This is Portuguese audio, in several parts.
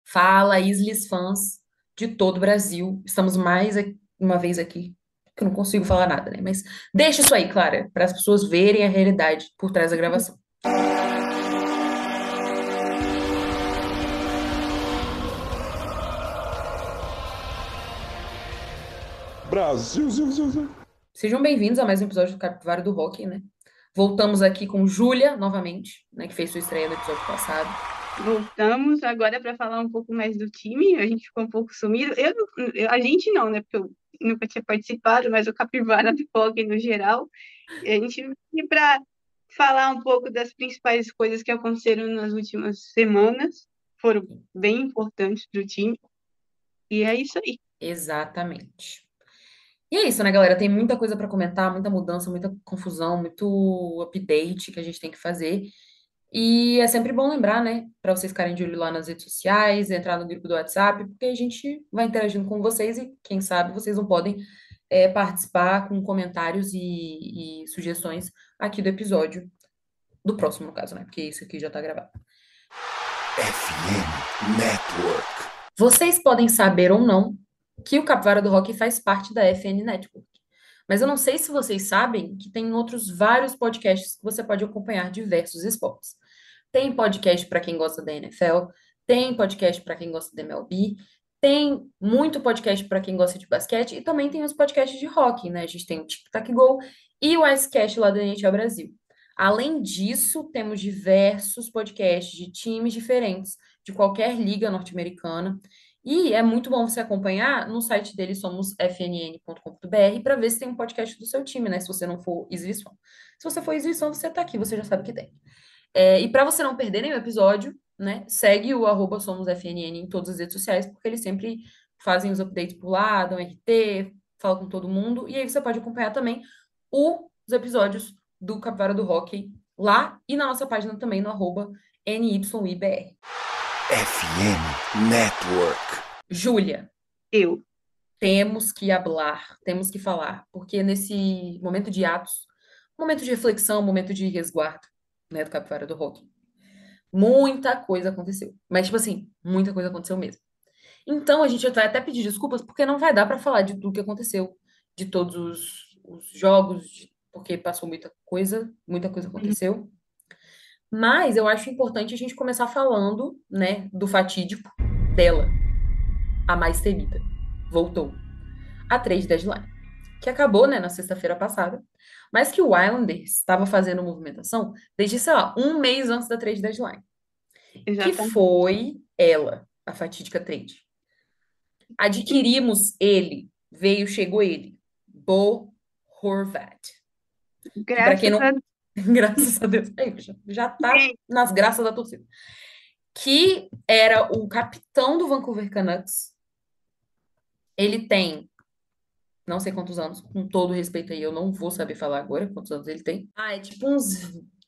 Fala, Islis fãs de todo o Brasil. Estamos mais uma vez aqui, que eu não consigo falar nada, né? Mas deixa isso aí, Clara, para as pessoas verem a realidade por trás da gravação. Brasil, ziu, ziu, ziu. Sejam bem-vindos a mais um episódio do Capivara do Rock, né? Voltamos aqui com Júlia, novamente, né? Que fez sua estreia no episódio passado. Voltamos agora para falar um pouco mais do time. A gente ficou um pouco sumido. A gente não, né? Porque eu nunca tinha participado, mas o Capivara do Rock no geral. E a gente veio para falar um pouco das principais coisas que aconteceram nas últimas semanas. Foram bem importantes para o time. E é isso aí. Exatamente. E é isso, né, galera? Tem muita coisa para comentar, muita mudança, muita confusão, muito update que a gente tem que fazer. E é sempre bom lembrar, né, para vocês ficarem de olho lá nas redes sociais, entrar no grupo do WhatsApp, porque a gente vai interagindo com vocês e, quem sabe, vocês não podem participar com comentários e sugestões aqui do episódio, do próximo, no caso, né, porque esse aqui já tá gravado. FM Network. Vocês podem saber ou não que o Capivara do Rock faz parte da FN Network. Mas eu não sei se vocês sabem que tem outros vários podcasts que você pode acompanhar diversos esportes. Tem podcast para quem gosta da NFL, tem podcast para quem gosta da MLB, tem muito podcast para quem gosta de basquete e também tem os podcasts de rock, né? A gente tem o Tic Tac Go e o Icecast lá da NHL Brasil. Além disso, temos diversos podcasts de times diferentes de qualquer liga norte-americana. E é muito bom você acompanhar no site deles, somos fnn.com.br, para ver se tem um podcast do seu time, né? Se você não for exibição. Se você for exibição, você tá aqui, você já sabe que tem. E para você não perder nenhum episódio, né? Segue o @somosfnn em todas as redes sociais, porque eles sempre fazem os updates por lá, dão RT, falam com todo mundo. E aí você pode acompanhar também os episódios do Capivara do Hockey lá e na nossa página também no @NYIBR. FM Network. Júlia, Eu. temos que hablar, temos que falar, porque nesse momento de atos, momento de reflexão, momento de resguardo, né, do Capivara do Rock, muita coisa aconteceu. Mas, tipo assim, muita coisa aconteceu mesmo. Então, a gente vai até pedir desculpas, porque não vai dar para falar de tudo que aconteceu, de todos os jogos, porque passou muita coisa aconteceu. Mas eu acho importante a gente começar falando, né, do fatídico dela, a mais temida. Voltou. A trade deadline, que acabou, né, na sexta-feira passada, mas que o Islanders estava fazendo movimentação desde, sei lá, um mês antes da trade deadline, que Exatamente. foi ela, a fatídica trade. Adquirimos ele, chegou ele, Bo Horvat, que para quem Graças a não, graças a Deus, já tá Deus. nas graças da torcida, que era o capitão do Vancouver Canucks. Ele tem não sei quantos anos, com todo respeito aí, eu não vou saber falar agora quantos anos ele tem. Ah, é tipo uns.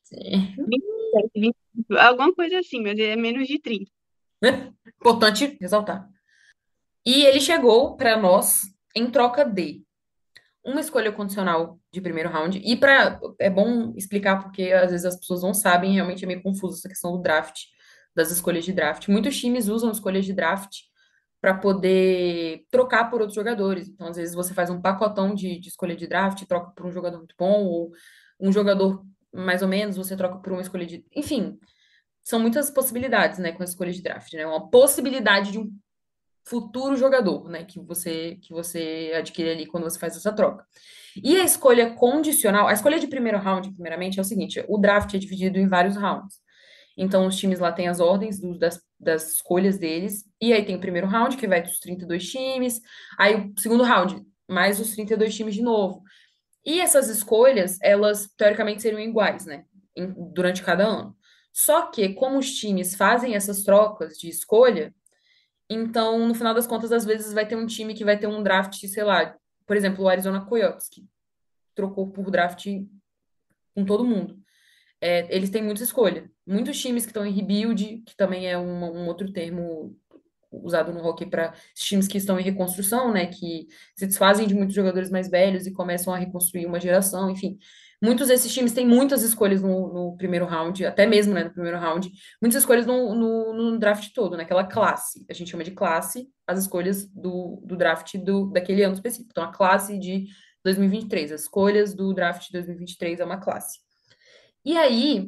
27, 25, alguma coisa assim, mas é menos de 30. Importante ressaltar. E ele chegou para nós em troca de uma escolha condicional de primeiro round. E para é bom explicar porque às vezes as pessoas não sabem, realmente é meio confuso essa questão do draft, das escolhas de draft. Muitos times usam escolhas de draft para poder trocar por outros jogadores. Então, às vezes você faz um pacotão de escolha de draft, troca por um jogador muito bom ou um jogador mais ou menos, você troca por uma escolha de, enfim, são muitas possibilidades, né, com a escolha de draft, né? Uma possibilidade de um futuro jogador, né, que você adquire ali quando você faz essa troca. E a escolha condicional, a escolha de primeiro round, primeiramente, é o seguinte: o draft é dividido em vários rounds. Então, os times lá têm as ordens das escolhas deles, e aí tem o primeiro round, que vai dos 32 times, aí o segundo round, mais os 32 times de novo. E essas escolhas, elas teoricamente seriam iguais, né, durante cada ano. Só que, como os times fazem essas trocas de escolha, então, no final das contas, às vezes vai ter um time que vai ter um draft, sei lá, por exemplo, o Arizona Coyotes, que trocou por draft com todo mundo. Eles têm muita escolha. Muitos times que estão em rebuild, que também é um outro termo usado no hockey para times que estão em reconstrução, né? Que se desfazem de muitos jogadores mais velhos e começam a reconstruir uma geração, enfim. Muitos desses times têm muitas escolhas no primeiro round, até mesmo, né, no primeiro round, muitas escolhas no draft todo, naquela classe. A gente chama de classe as escolhas do draft daquele ano específico. Então, a classe de 2023, as escolhas do draft de 2023 é uma classe. E aí,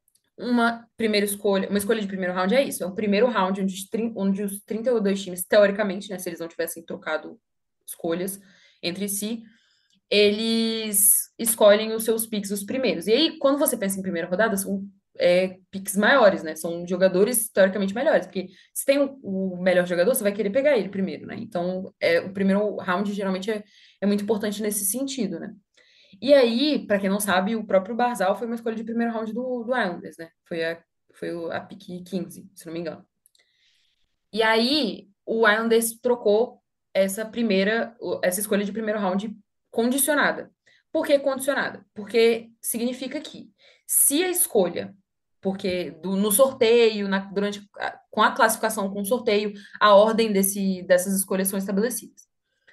uma escolha de primeiro round é isso, é um primeiro round onde os 32 times, teoricamente, né, se eles não tivessem trocado escolhas entre si, eles escolhem os seus picks os primeiros. E aí, quando você pensa em primeira rodada, são picks maiores, né? São jogadores teoricamente melhores, porque se tem o melhor jogador, você vai querer pegar ele primeiro, né? Então, o primeiro round geralmente é muito importante nesse sentido, né? E aí, para quem não sabe, o próprio Barzal foi uma escolha de primeiro round do Islanders, né? Foi a pick 15, se não me engano. E aí, o Islanders trocou essa escolha de primeiro round condicionada. Por que condicionada? Porque significa que se a escolha, porque no sorteio, com a classificação com o sorteio, a ordem dessas escolhas são estabelecidas.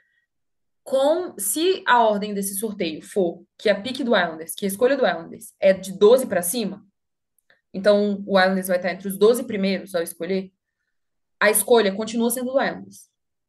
Se a ordem desse sorteio for que a pick do Islanders, que a escolha do Islanders é de 12 para cima, então o Islanders vai estar entre os 12 primeiros ao escolher, a escolha continua sendo do Islanders.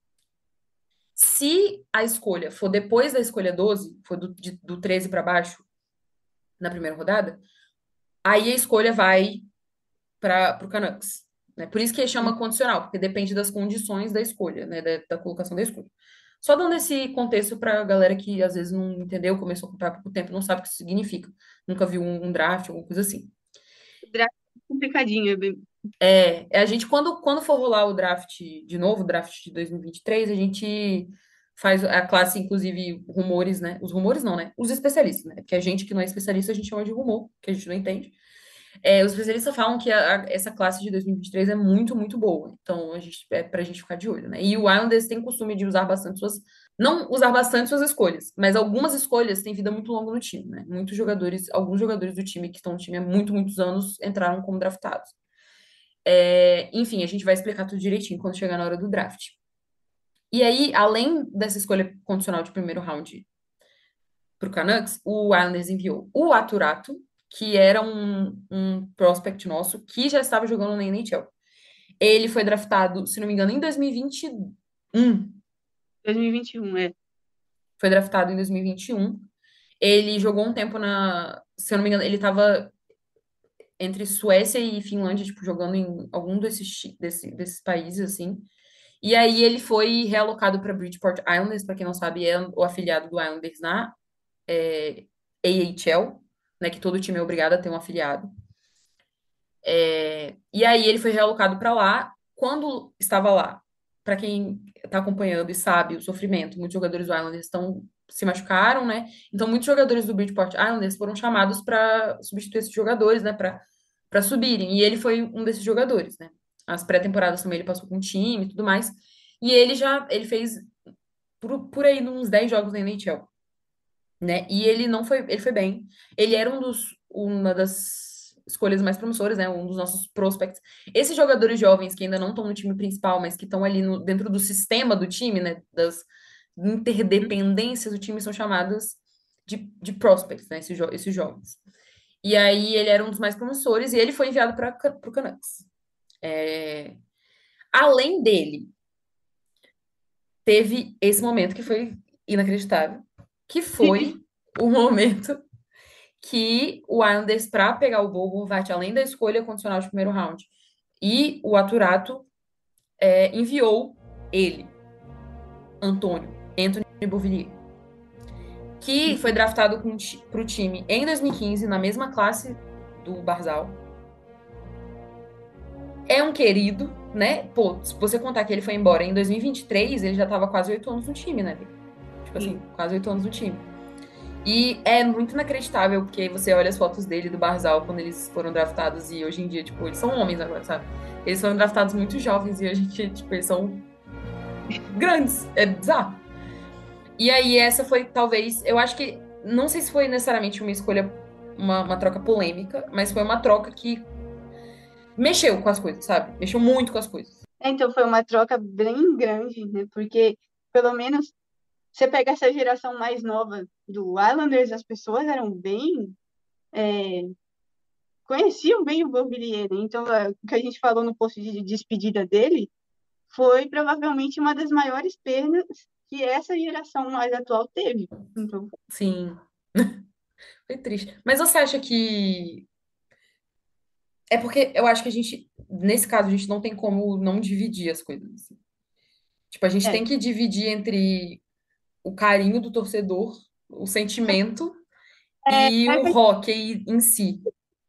Se a escolha for depois da escolha 12, for do 13 para baixo, na primeira rodada, aí a escolha vai para o Canucks. Né? Por isso que chama condicional, porque depende das condições da escolha, né? Da colocação da escolha. Só dando esse contexto para a galera que às vezes não entendeu, começou a comprar há pouco tempo, não sabe o que isso significa. Nunca viu um draft, alguma coisa assim. O draft é complicadinho, A gente, quando for rolar o draft de novo, o draft de 2023, a gente faz a classe, inclusive, rumores, né? Os rumores não, né? Os especialistas, né? Porque a gente que não é especialista, a gente chama de rumor, que a gente não entende. Os especialistas falam que essa classe de 2023 é muito, muito boa. Então, pra gente ficar de olho, né? E o Islanders tem costume de usar bastante não usar bastante suas escolhas, mas algumas escolhas têm vida muito longa no time, né? Alguns jogadores do time que estão no time há muitos anos entraram como draftados. Enfim, a gente vai explicar tudo direitinho quando chegar na hora do draft. E aí, além dessa escolha condicional de primeiro round para o Canucks, o Islanders enviou o Aturato, que era um prospect nosso, que já estava jogando na NHL. Ele foi draftado, se não me engano, em 2021. 2021, é. Foi draftado em 2021. Ele jogou um tempo se eu não me engano, ele estava entre Suécia e Finlândia, tipo, jogando em algum desses países, assim. E aí ele foi realocado para Bridgeport Islanders, para quem não sabe, é o afiliado do Islanders na AHL, né, que todo time é obrigado a ter um afiliado. E aí ele foi realocado para lá. Quando estava lá, para quem está acompanhando e sabe o sofrimento, muitos jogadores do Islanders se machucaram, né? Então muitos jogadores do Bridgeport Islanders foram chamados para substituir esses jogadores, né, para subirem. E ele foi um desses jogadores, né? As pré-temporadas também ele passou com o time e tudo mais. E ele fez por aí uns 10 jogos na NHL, né? E ele foi bem. Ele era uma das escolhas mais promissoras, né? Um dos nossos prospects. Esses jogadores jovens que ainda não estão no time principal, mas que estão ali dentro do sistema do time, né? Das interdependências do time são chamadas de prospects, né? Esses jovens. E aí ele era um dos mais promissores e ele foi enviado para o Canucks. Além dele, teve esse momento que foi inacreditável, que foi o momento que o Islanders, para pegar o Bo Horvat, além da escolha condicional de primeiro round, e o Aturato enviou ele, Anthony Beauvillier, que foi draftado para o time em 2015, na mesma classe do Barzal. É um querido, né? Pô, se você contar que ele foi embora em 2023, ele já estava quase 8 anos no time, né? Tipo assim, quase 8 anos no time. E é muito inacreditável, porque você olha as fotos dele do Barzal quando eles foram draftados e hoje em dia, tipo, eles são homens agora, sabe? Eles foram draftados muito jovens e hoje em dia, tipo, eles são grandes. É bizarro. E aí essa foi, talvez, eu acho que, não sei se foi necessariamente uma escolha, uma troca polêmica, mas foi uma troca que mexeu com as coisas, sabe? Mexeu muito com as coisas. Então foi uma troca bem grande, né? Porque, pelo menos você pega essa geração mais nova do Islanders, as pessoas eram bem, é, conheciam bem o Beauvillier, né? Então, o que a gente falou no post de despedida dele foi provavelmente uma das maiores perdas que essa geração mais atual teve. Então, Sim, foi triste. Mas você acha que. É porque eu acho que a gente, nesse caso, a gente não tem como não dividir as coisas, assim. Tipo, a gente é. tem que dividir entre o carinho do torcedor, o sentimento e É, o hóquei em si.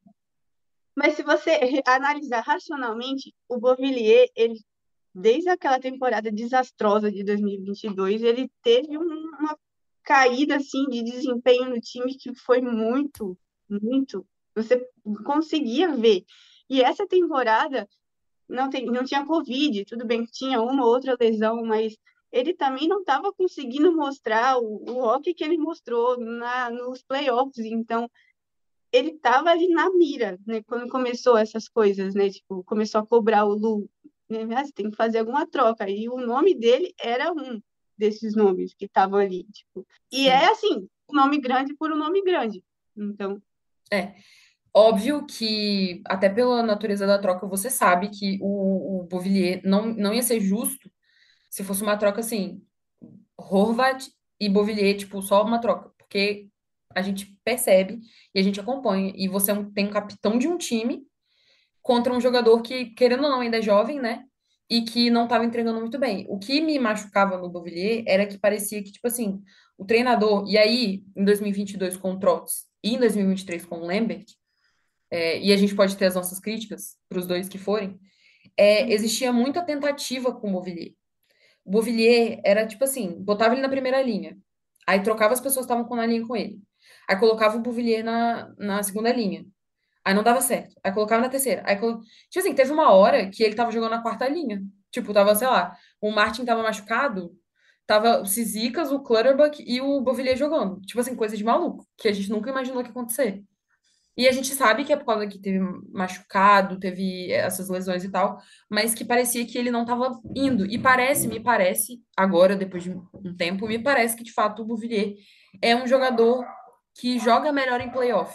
mas se você analisar racionalmente, o Beauvillier, ele, desde aquela temporada desastrosa de 2022, ele teve uma caída assim de desempenho no time que foi muito, muito. Você conseguia ver. E essa temporada não tinha Covid, tudo bem que tinha uma ou outra lesão, mas ele também não estava conseguindo mostrar o hockey que ele mostrou nos playoffs. Então, ele estava ali na mira, né? Quando começou essas coisas, né? Tipo, começou a cobrar o Lu, né? Ah, você tem que fazer alguma troca. E o nome dele era um desses nomes que estavam ali, tipo. E é Sim. assim, um nome grande por um nome grande. Então, É. Óbvio que, até pela natureza da troca, você sabe que o Beauvillier não ia ser justo se fosse uma troca assim, Horvat e Beauvillier, tipo, só uma troca. Porque a gente percebe e a gente acompanha. E você tem um capitão de um time contra um jogador que, querendo ou não, ainda é jovem, né? E que não estava entregando muito bem. O que me machucava no Beauvillier era que parecia que, tipo assim, o treinador, e aí, em 2022 com o Trotz e em 2023 com o Lambert, e a gente pode ter as nossas críticas para os dois que forem, uhum, existia muita tentativa com o Beauvillier. O Beauvillier era, tipo assim, botava ele na primeira linha, aí trocava as pessoas que estavam na linha com ele. Aí colocava o Beauvillier na segunda linha. Aí não dava certo. Aí colocava na terceira. Tipo assim, teve uma hora que ele tava jogando na quarta linha. Tipo, tava, sei lá, o Martin tava machucado, tava o Cizicas, o Clutterbuck e o Beauvillier jogando. Tipo assim, coisa de maluco, que a gente nunca imaginou que ia acontecer. E a gente sabe que é por causa que teve machucado, teve essas lesões e tal, mas que parecia que ele não tava indo. E me parece, agora, depois de um tempo, me parece que de fato o Beauvillier é um jogador que joga melhor em playoff.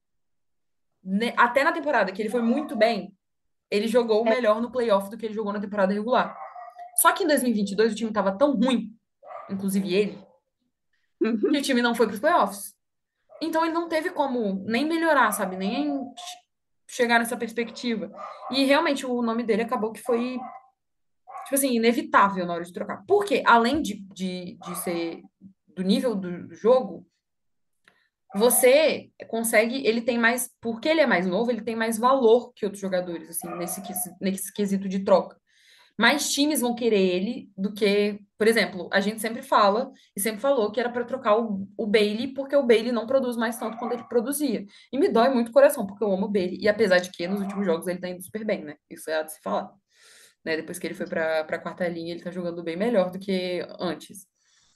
Até na temporada, que ele foi muito bem, ele jogou é, melhor no playoff do que ele jogou na temporada regular. Só que em 2022 o time tava tão ruim, inclusive ele, que o uhum, time não foi pros playoffs. Então ele não teve como nem melhorar, sabe? Nem chegar nessa perspectiva. E realmente o nome dele acabou que foi, tipo assim, inevitável na hora de trocar. Porque, além de ser do nível do jogo, você consegue, ele tem mais, porque ele é mais novo, ele tem mais valor que outros jogadores, assim, nesse quesito de troca. Mais times vão querer ele do que, por exemplo, a gente sempre fala e sempre falou que era para trocar o Bailey, porque o Bailey não produz mais tanto quanto ele produzia. E me dói muito o coração, porque eu amo o Bailey. E apesar de que nos últimos jogos ele tá indo super bem, né? Isso é de se falar. Né? Depois que ele foi pra quarta linha, ele tá jogando bem melhor do que antes.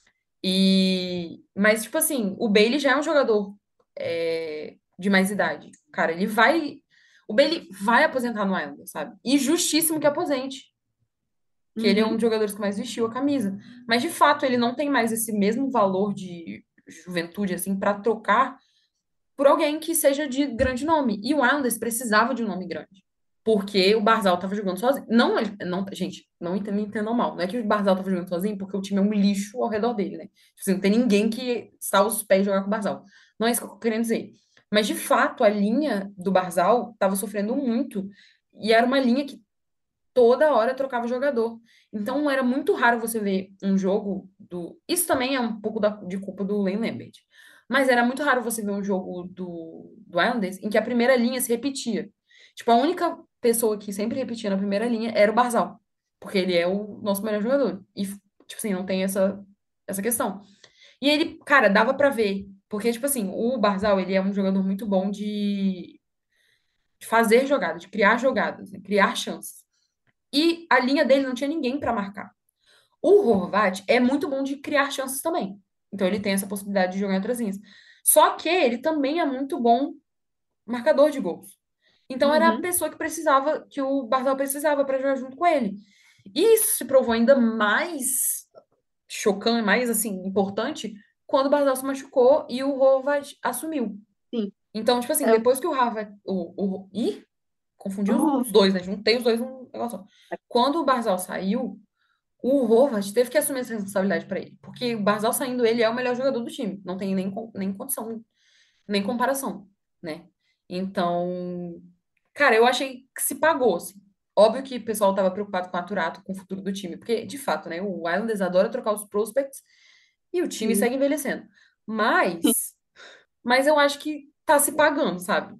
Mas, tipo assim, o Bailey já é um jogador de mais idade. Cara, ele vai. O Bailey vai aposentar no Islanders, sabe? E justíssimo que aposente, que ele é um uhum, dos jogadores que mais vestiu a camisa. Mas, de fato, ele não tem mais esse mesmo valor de juventude, assim, para trocar por alguém que seja de grande nome. E o Islanders precisava de um nome grande. Porque o Barzal tava jogando sozinho. Não, não, gente, me entendam mal. Não é que o Barzal tava jogando sozinho porque o time é um lixo ao redor dele, né? Tipo assim, não tem ninguém que está aos pés de jogar com o Barzal. Não é isso que eu tô querendo dizer. Mas, de fato, a linha do Barzal tava sofrendo muito. E era uma linha que toda hora trocava jogador. Então era muito raro você ver um jogo do. Isso também é um pouco de culpa do Lane Lambert. Mas era muito raro você ver um jogo do Islanders em que a primeira linha se repetia. Tipo, a única pessoa que sempre repetia na primeira linha era o Barzal. Porque ele é o nosso melhor jogador. E, tipo assim, não tem essa questão. E ele, cara, dava pra ver. Porque, tipo assim, o Barzal, ele é um jogador muito bom de fazer jogadas, de criar jogadas, né? Criar chances. E a linha dele não tinha ninguém para marcar. O Horvat é muito bom de criar chances também. Então ele tem essa possibilidade de jogar em outras linhas. Só que ele também é muito bom marcador de gols. Então era a uhum. pessoa que precisava, que o Bardal precisava para jogar junto com ele. E isso se provou ainda mais, chocante, mais assim, importante, quando o Barzal se machucou e o Horvath assumiu. Sim. Então, tipo assim, É, depois que o Harvard. Ih, confundi os dois, né? Juntei os dois num negócio só. Quando o Barzal saiu, o Horvath teve que assumir essa responsabilidade pra ele. Porque o Barzal saindo, ele é o melhor jogador do time. Não tem nem condição, nem comparação, né? Então, cara, eu achei que se pagou, assim. Óbvio que o pessoal tava preocupado com o Aturato, com o futuro do time. Porque, de fato, né? O Islanders adora trocar os prospects e o time sim. segue envelhecendo. Mas eu acho que tá se pagando, sabe?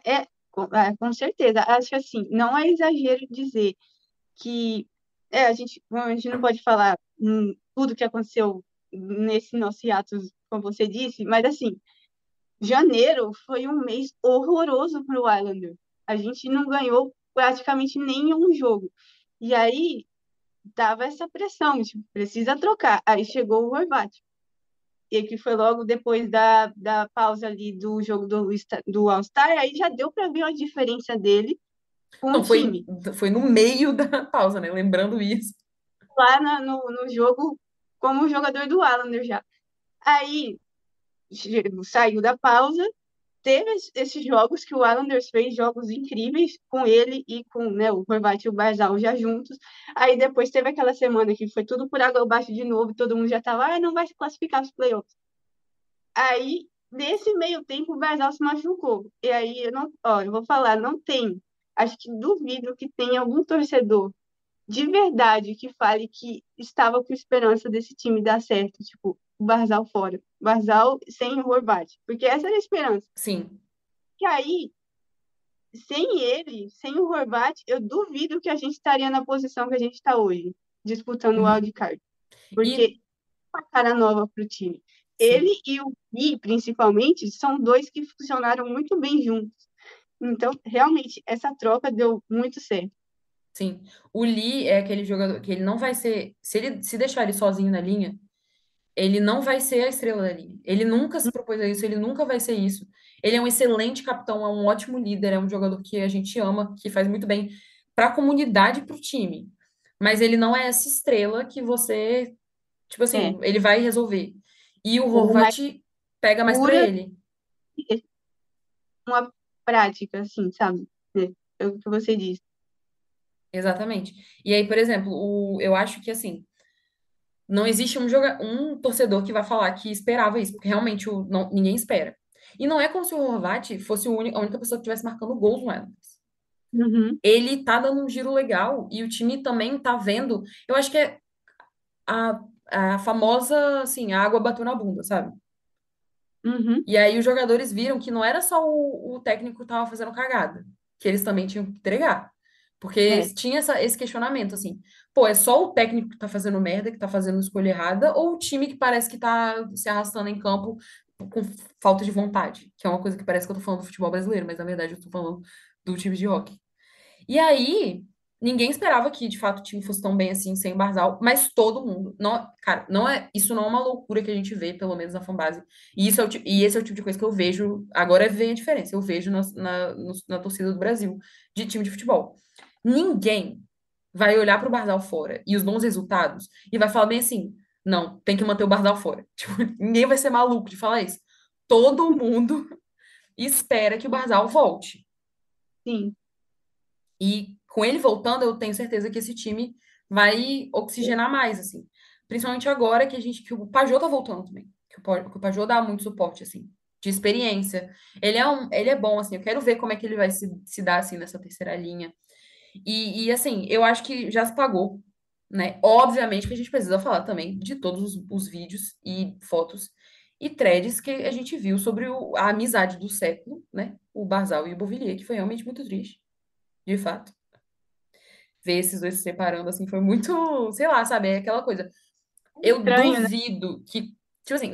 Com certeza. Acho que assim, não é exagero dizer que a gente não pode falar tudo que aconteceu nesse nosso hiatus, como você disse, mas assim, janeiro foi um mês horroroso para o Islander. A gente não ganhou praticamente nenhum jogo. E aí dava essa pressão, tipo, precisa trocar. Aí chegou o Horvat, e que foi logo depois da pausa ali do jogo do All-Star, aí já deu para ver a diferença dele com o Não, time. foi no meio da pausa, né? Lembrando isso. Lá no jogo, como jogador do Islander já. Aí saiu da pausa, teve esses jogos que o Islanders fez, jogos incríveis com ele e com, né, o Horvat e o Barzal já juntos. Aí depois teve aquela semana que foi tudo por água abaixo de novo, todo mundo já estava, não vai se classificar nos playoffs. Aí, nesse meio tempo, o Barzal se machucou. E aí, eu vou falar, não tem. Acho que duvido que tenha algum torcedor de verdade que fale que estava com esperança desse time dar certo, tipo, o Barzal fora. Barzal sem o Horvat. Porque essa era a esperança. Sim. Que aí, sem ele, sem o Horvat, eu duvido que a gente estaria na posição que a gente está hoje, disputando o Uhum. wildcard. E, Porque é uma cara nova para o time. Ele sim, e o Gui, principalmente, são dois que funcionaram muito bem juntos. Então, realmente, essa troca deu muito certo. sim. O Lee é aquele jogador que ele não vai ser. Se ele se deixar ele sozinho na linha, ele não vai ser a estrela da linha. Ele nunca se propôs a isso, ele nunca vai ser isso. Ele é um excelente capitão, é um ótimo líder, é um jogador que a gente ama, que faz muito bem para a comunidade e para o time. Mas ele não é essa estrela que você, tipo É, assim, ele vai resolver. E o ou mais Horvat pega mais para pura, ele. uma prática, assim, sabe? É o que você disse. Exatamente. E aí, por exemplo, eu acho que assim, não existe um torcedor que vai falar que esperava isso, porque realmente ninguém espera. E não é como se o Horvat fosse a única pessoa que estivesse marcando gols no Islanders. Uhum, Ele tá dando um giro legal e o time também tá vendo. Eu acho que é a, a famosa, assim, a água bateu na bunda, sabe? uhum, E aí os jogadores viram que não era só o técnico que tava fazendo cagada, que eles também tinham que entregar. Porque é, tinha esse questionamento, assim, pô, é só o técnico que tá fazendo merda, que tá fazendo escolha errada, ou o time que parece que tá se arrastando em campo com falta de vontade? Que é uma coisa que parece que eu tô falando do futebol brasileiro, mas na verdade eu tô falando do time de hockey. E aí, ninguém esperava que, de fato, o time fosse tão bem assim, sem o Barzal, mas todo mundo. Não, cara, isso não é uma loucura que a gente vê, pelo menos na fanbase. E esse é o tipo de coisa que eu vejo. Agora vem a diferença. Eu vejo na torcida do Brasil, de time de futebol. Ninguém vai olhar para o Barzal fora e os bons resultados e vai falar bem assim: não, tem que manter o Barzal fora. Tipo, ninguém vai ser maluco de falar isso. Todo mundo espera que o Barzal volte. sim. E com ele voltando, eu tenho certeza que esse time vai oxigenar mais, assim. Principalmente agora que o Pajot tá voltando também. Que o Pajot dá muito suporte, assim, de experiência. Ele é bom, assim. Eu quero ver como é que ele vai se dar, assim, nessa terceira linha. Assim, eu acho que já se pagou, né? Obviamente que a gente precisa falar também de todos os vídeos e fotos e threads que a gente viu sobre a amizade do século, né? O Barzal e o Beauvillier, que foi realmente muito triste, de fato ver esses dois se separando, assim, foi muito, sei lá, sabe? É aquela coisa. Eu Estranho, né? duvido que, tipo assim,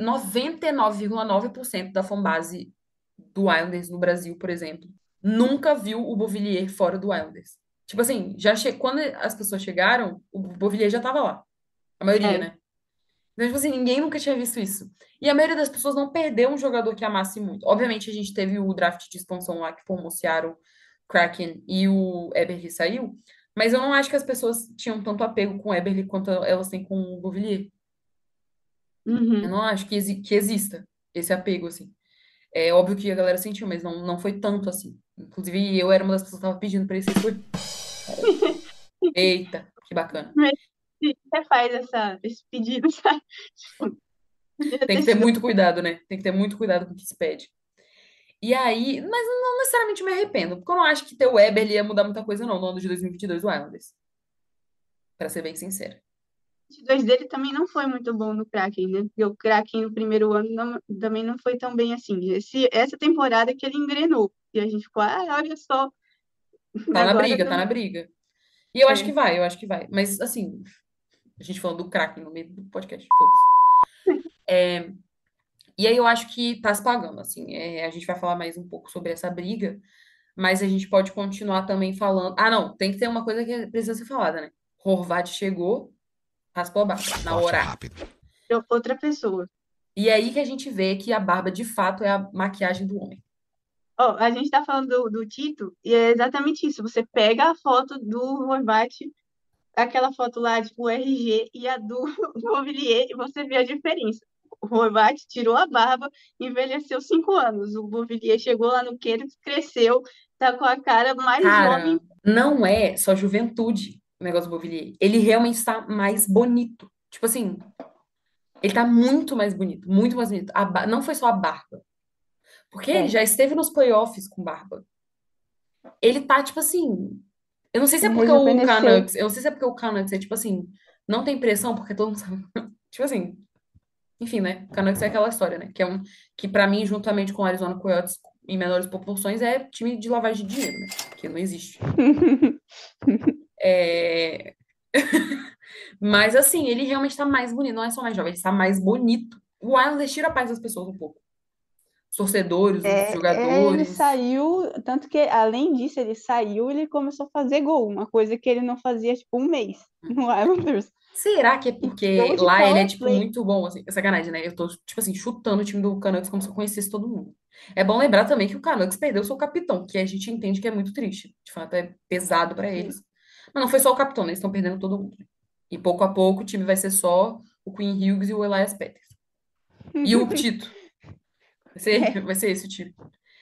99,9% da fanbase do Islanders no Brasil, por exemplo, nunca viu o Beauvillier fora do Islanders. Tipo assim, quando as pessoas chegaram, o Beauvillier já tava lá. A maioria, É, né? Então, tipo assim, ninguém nunca tinha visto isso. E a maioria das pessoas não perdeu um jogador que amasse muito. Obviamente, a gente teve o draft de expansão lá, que foi o Seattle Kraken e o Eberle saiu. Mas eu não acho que as pessoas tinham tanto apego com o Eberle quanto elas têm com o Beauvillier. Eu Uhum. não acho que exista esse apego, assim. É óbvio que a galera sentiu, mas não foi tanto assim. Inclusive, eu era uma das pessoas que estava pedindo pra ele ser escolhido. Eita, que bacana. Mas você faz esse pedido, sabe? Devia Tem ter que ter sido. muito cuidado, né? Tem que ter muito cuidado com o que se pede. E aí, mas não necessariamente me arrependo, porque eu não acho que ter o Weber ele ia mudar muita coisa, não, no ano de 2022 do Islanders, pra ser bem sincera. O 22 dele também não foi muito bom no Kraken, né? Porque o Kraken no primeiro ano também não foi tão bem assim. Essa temporada que ele engrenou. E a gente ficou, olha só, agora Tá na também. briga. E eu acho que É. vai, eu acho que vai. Mas, assim, a gente falando do Kraken no meio do podcast, foda-se. E aí eu acho que tá se pagando, assim. A gente vai falar mais um pouco sobre essa briga, mas a gente pode continuar também falando. Ah, não, tem que ter uma coisa que precisa ser falada, né? Horvat chegou, raspou a barba, na Corte hora. rápido. Outra pessoa. E é aí que a gente vê que a barba, de fato, é a maquiagem do homem. Ó, a gente tá falando do Tito, e é exatamente isso. Você pega a foto do Horvat, aquela foto lá, tipo, o RG, e a do Bovillier, e você vê a diferença. O Horvat tirou a barba, envelheceu 5 anos. O Bovillier chegou lá no Quênia, cresceu, tá com a cara mais jovem. Cara, não é só juventude o negócio do Bovillier. Ele realmente está mais bonito. Tipo assim, ele tá muito mais bonito, muito mais bonito. Não foi só a barba. Porque ele É, já esteve nos playoffs com barba. Ele tá, tipo assim. Eu não sei se é ele porque o rejuvenesceu. Canucks. Eu não sei se é porque o Canucks é, tipo assim, não tem pressão, porque todo mundo sabe. Tipo assim, enfim, né? O Canucks é aquela história, né? Que para mim, juntamente com o Arizona Coyotes, em menores proporções, é time de lavagem de dinheiro, né? Que não existe. É, mas assim, ele realmente tá mais bonito, não é só mais jovem, ele tá mais bonito. O Islanders tira a paz das pessoas um pouco. Os torcedores, os Ele jogadores. saiu, tanto que, além disso, ele saiu e ele começou a fazer gol, uma coisa que ele não fazia, tipo, um mês no Islanders. Será que é E gol porque de lá ele é, power tipo, play. muito bom, assim? É sacanagem, né? Eu tô, tipo assim, chutando o time do Canucks como se eu conhecesse todo mundo. É bom lembrar também que o Canucks perdeu seu capitão, que a gente entende que é muito triste. De fato, é pesado pra Sim. eles. Mas não foi só o capitão, né? Eles estão perdendo todo mundo. E pouco a pouco o time vai ser só o Quinn Hughes e o Elias Pettersson. E o Tito. É, Vai ser esse o time.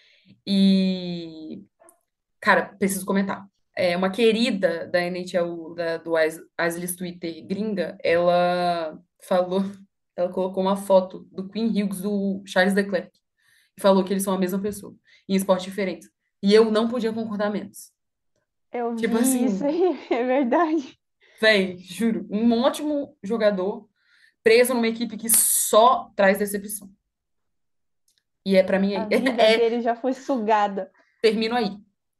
E, cara, preciso comentar. É, uma querida da NHL, do Aslis Twitter gringa, ela falou, ela colocou uma foto do Quinn Hughes do Charles Leclerc e falou que eles são a mesma pessoa, em esportes diferentes. E eu não podia concordar menos. eu Tipo vi isso assim, aí, é verdade. véi, juro, um ótimo jogador preso numa equipe que só traz decepção. E é pra mim, A vida é, dele já foi sugada. termino aí.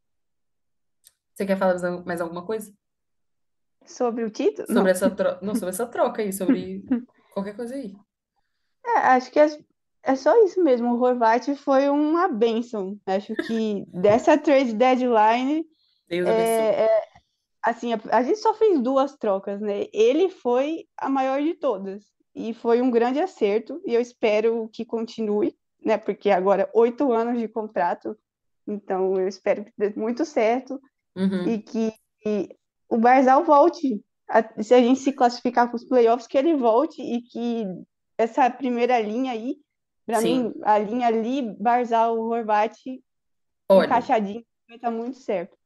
Você quer falar mais alguma coisa? Sobre o título? Sobre Não. essa troca, não, sobre essa troca aí, sobre qualquer coisa aí. Acho que é só isso mesmo. O Horvat foi uma bênção. Acho que dessa trade deadline, Deus abençoe. é, é, assim, a gente só fez duas trocas, né? Ele foi a maior de todas. E foi um grande acerto. E eu espero que continue, né? Porque agora 8 anos de contrato. Então, eu espero que dê muito certo e Uhum. que o Barzal volte. Se a gente se classificar para os playoffs, que ele volte e que essa primeira linha aí, para mim, Sim. a linha ali, Barzal, Horvat, Olha, encaixadinho, vai estar muito certo.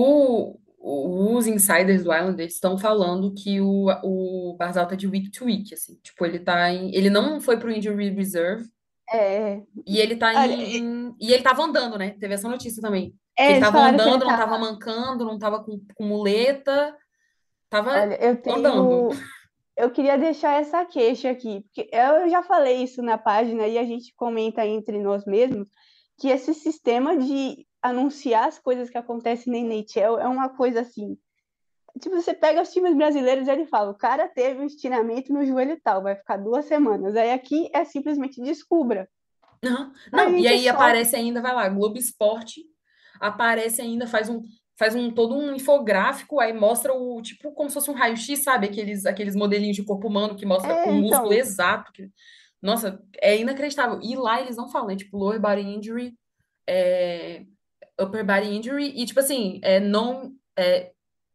os insiders do Islanders estão falando que o Barzal tá de week to week, assim. Tipo, ele não foi pro injury reserve É, e ele tá olha, e ele tava andando, né? Teve essa notícia também. Que ele eles tava falaram que ele andando, não tá. tava mancando, não tava com muleta, tava Olha, eu andando. tenho. Eu queria deixar essa queixa aqui, porque eu já falei isso na página e a gente comenta entre nós mesmos, que esse sistema de anunciar as coisas que acontecem na NHL é uma coisa assim. Tipo, você pega os times brasileiros e ele fala, o cara teve um estiramento no joelho e tal, vai ficar 2 semanas. Aí aqui é simplesmente descubra. Aham. A Não, e gente aí solta. aparece ainda, vai lá, Globo Esporte, aparece ainda, faz um todo um infográfico, aí mostra o, tipo, como se fosse um raio-x, sabe? Aqueles modelinhos de corpo humano que mostra o músculo Então, exato. Nossa, é inacreditável. E lá eles não falam, né? Tipo, lower body injury, é, upper body injury, e tipo assim, não.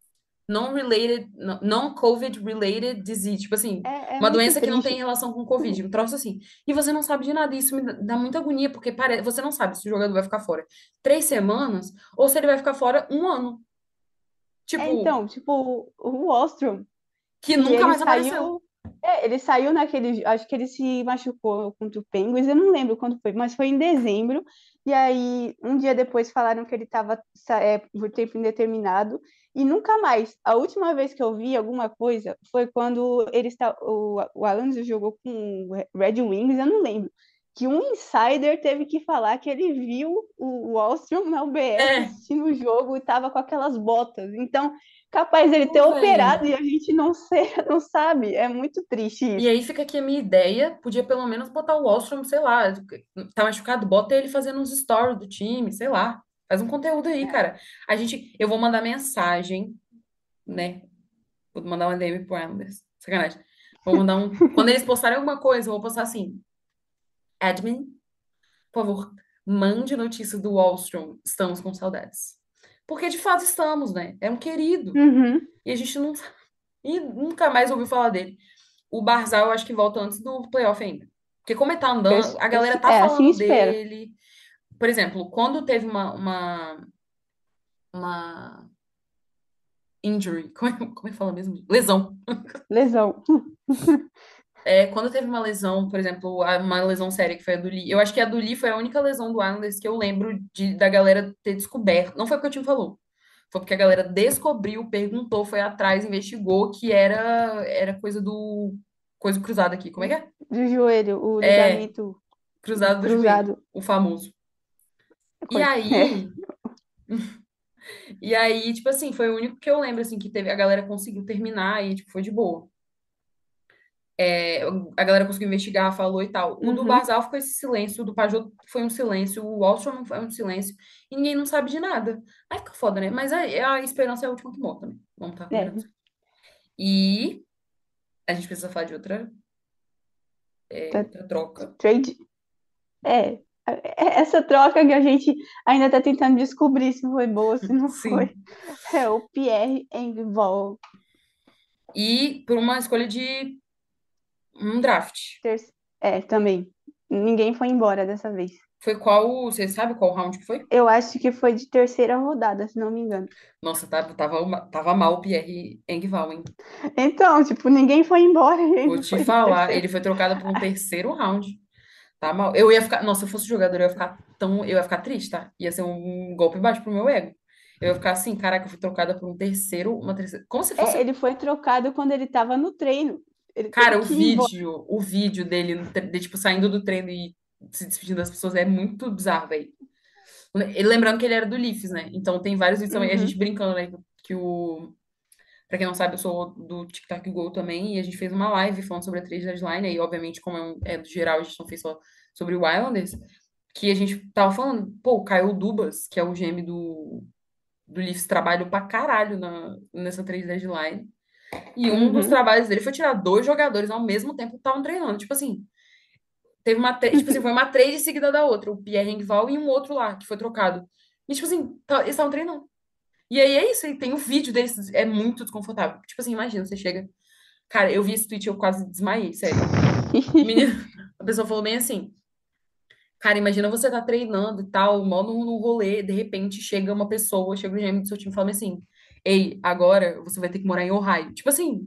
non-related, non-COVID-related disease. Tipo assim, É uma muito doença que não tem triste. relação com Covid, um troço assim. E você não sabe de nada. E isso me dá muita agonia, porque você não sabe se o jogador vai ficar fora 3 semanas ou se ele vai ficar fora um ano. Tipo, Então, tipo, o Ostrom, que que nunca ele mais apareceu. saiu. Ele saiu naquele. Acho que ele se machucou contra o Penguins, eu não lembro quando foi, mas foi em dezembro. E aí, um dia depois, falaram que ele estava por tempo indeterminado. E nunca mais. A última vez que eu vi alguma coisa foi quando o Alonso jogou com o Red Wings, eu não lembro. Que um insider teve que falar que ele viu o Ostrom na UBS É, assistindo o jogo e estava com aquelas botas. Então, capaz dele ter pô, velho. operado e a gente não ser, não sabe. É muito triste E isso. aí fica aqui a minha ideia, podia pelo menos botar o Wallstrom, sei lá, tá machucado, bota ele fazendo uns stories do time, sei lá. Faz um conteúdo aí, cara. Eu vou mandar mensagem, né? Vou mandar uma DM pro Islanders. Sacanagem. Vou mandar quando eles postarem alguma coisa, eu vou postar assim: Admin, por favor, mande notícias do Wallstrom. Estamos com saudades. Porque de fato estamos, né? É um querido. Uhum. E a gente não. E nunca mais ouviu falar dele. O Barzal, eu acho que volta antes do playoff ainda. Porque como ele tá andando, a galera tá Assim falando espero. dele. Por exemplo, quando teve uma injury, como é que fala mesmo? Lesão. Lesão. Quando teve uma lesão, por exemplo, uma lesão séria que foi a do Lee. Eu acho que a do Lee foi a única lesão do Islanders que eu lembro da galera ter descoberto. Não foi porque o time falou. Foi porque a galera descobriu, perguntou, foi atrás, investigou que era coisa cruzada aqui. Como é que é? Do joelho, o É, ligamento cruzado do joelho, cruzado. o famoso. E É. aí, e aí, tipo assim, foi o único que eu lembro, assim, que teve, a galera conseguiu terminar e, tipo, foi de boa. A galera conseguiu investigar, falou e tal. O do Uhum. Barzal ficou esse silêncio, o do Pajot foi um silêncio, o Wallstrom foi um silêncio, e ninguém não sabe de nada. Aí fica foda, né? Mas a esperança é a última que morre também. Vamos estar É. combinados. E a gente precisa falar de Tá- outra troca. Trade. É. Essa troca que a gente ainda tá tentando descobrir se foi boa, se não foi. Sim. É o Pierre Engvall. E por uma escolha de um draft. Também. Ninguém foi embora dessa vez. Foi qual, você sabe qual round que foi? Eu acho que foi de terceira rodada, se não me engano. Nossa, tava mal o Pierre Engvall, hein? Então, tipo, ninguém foi embora e Vou ainda te foi de falar, terceira. ele foi trocado por um terceiro round. Tá mal. Eu ia ficar, nossa, se eu fosse jogador, eu ia ficar triste, tá? Ia ser um golpe baixo pro meu ego. Eu ia ficar assim, caraca, eu fui trocada por uma terceira, como se fosse, Ele foi trocado quando ele tava no treino. Ele teve cara, que ir embora. o vídeo dele, tipo, saindo do treino e se despedindo das pessoas é muito bizarro, velho. Lembrando que ele era do Leafs, né? Então tem vários vídeos também, a gente Uhum, brincando, né? Pra quem não sabe, eu sou do TikTok Go também, e a gente fez uma live falando sobre a trade deadline, e obviamente, como é do geral, a gente não fez só sobre o Islanders, que a gente tava falando, pô, o Kyle Dubas, que é o GM do Leafs, trabalhou pra caralho nessa trade deadline, e um dos uhum. trabalhos dele foi tirar dois jogadores ao mesmo tempo que estavam treinando, tipo assim, tipo assim, foi uma trade seguida da outra, o Pierre Engvall e um outro lá, que foi trocado. E, tipo assim, eles estavam treinando. E aí é isso, e tem o vídeo deles, é muito desconfortável. Tipo assim, imagina, você chega. Cara, eu vi esse tweet e eu quase desmaiei, sério. Menina, a pessoa falou bem assim. Cara, imagina você tá treinando e tal, mó no rolê, de repente chega uma pessoa, chega o GM do seu time e fala assim: Ei, agora você vai ter que morar em Ohio. Tipo assim,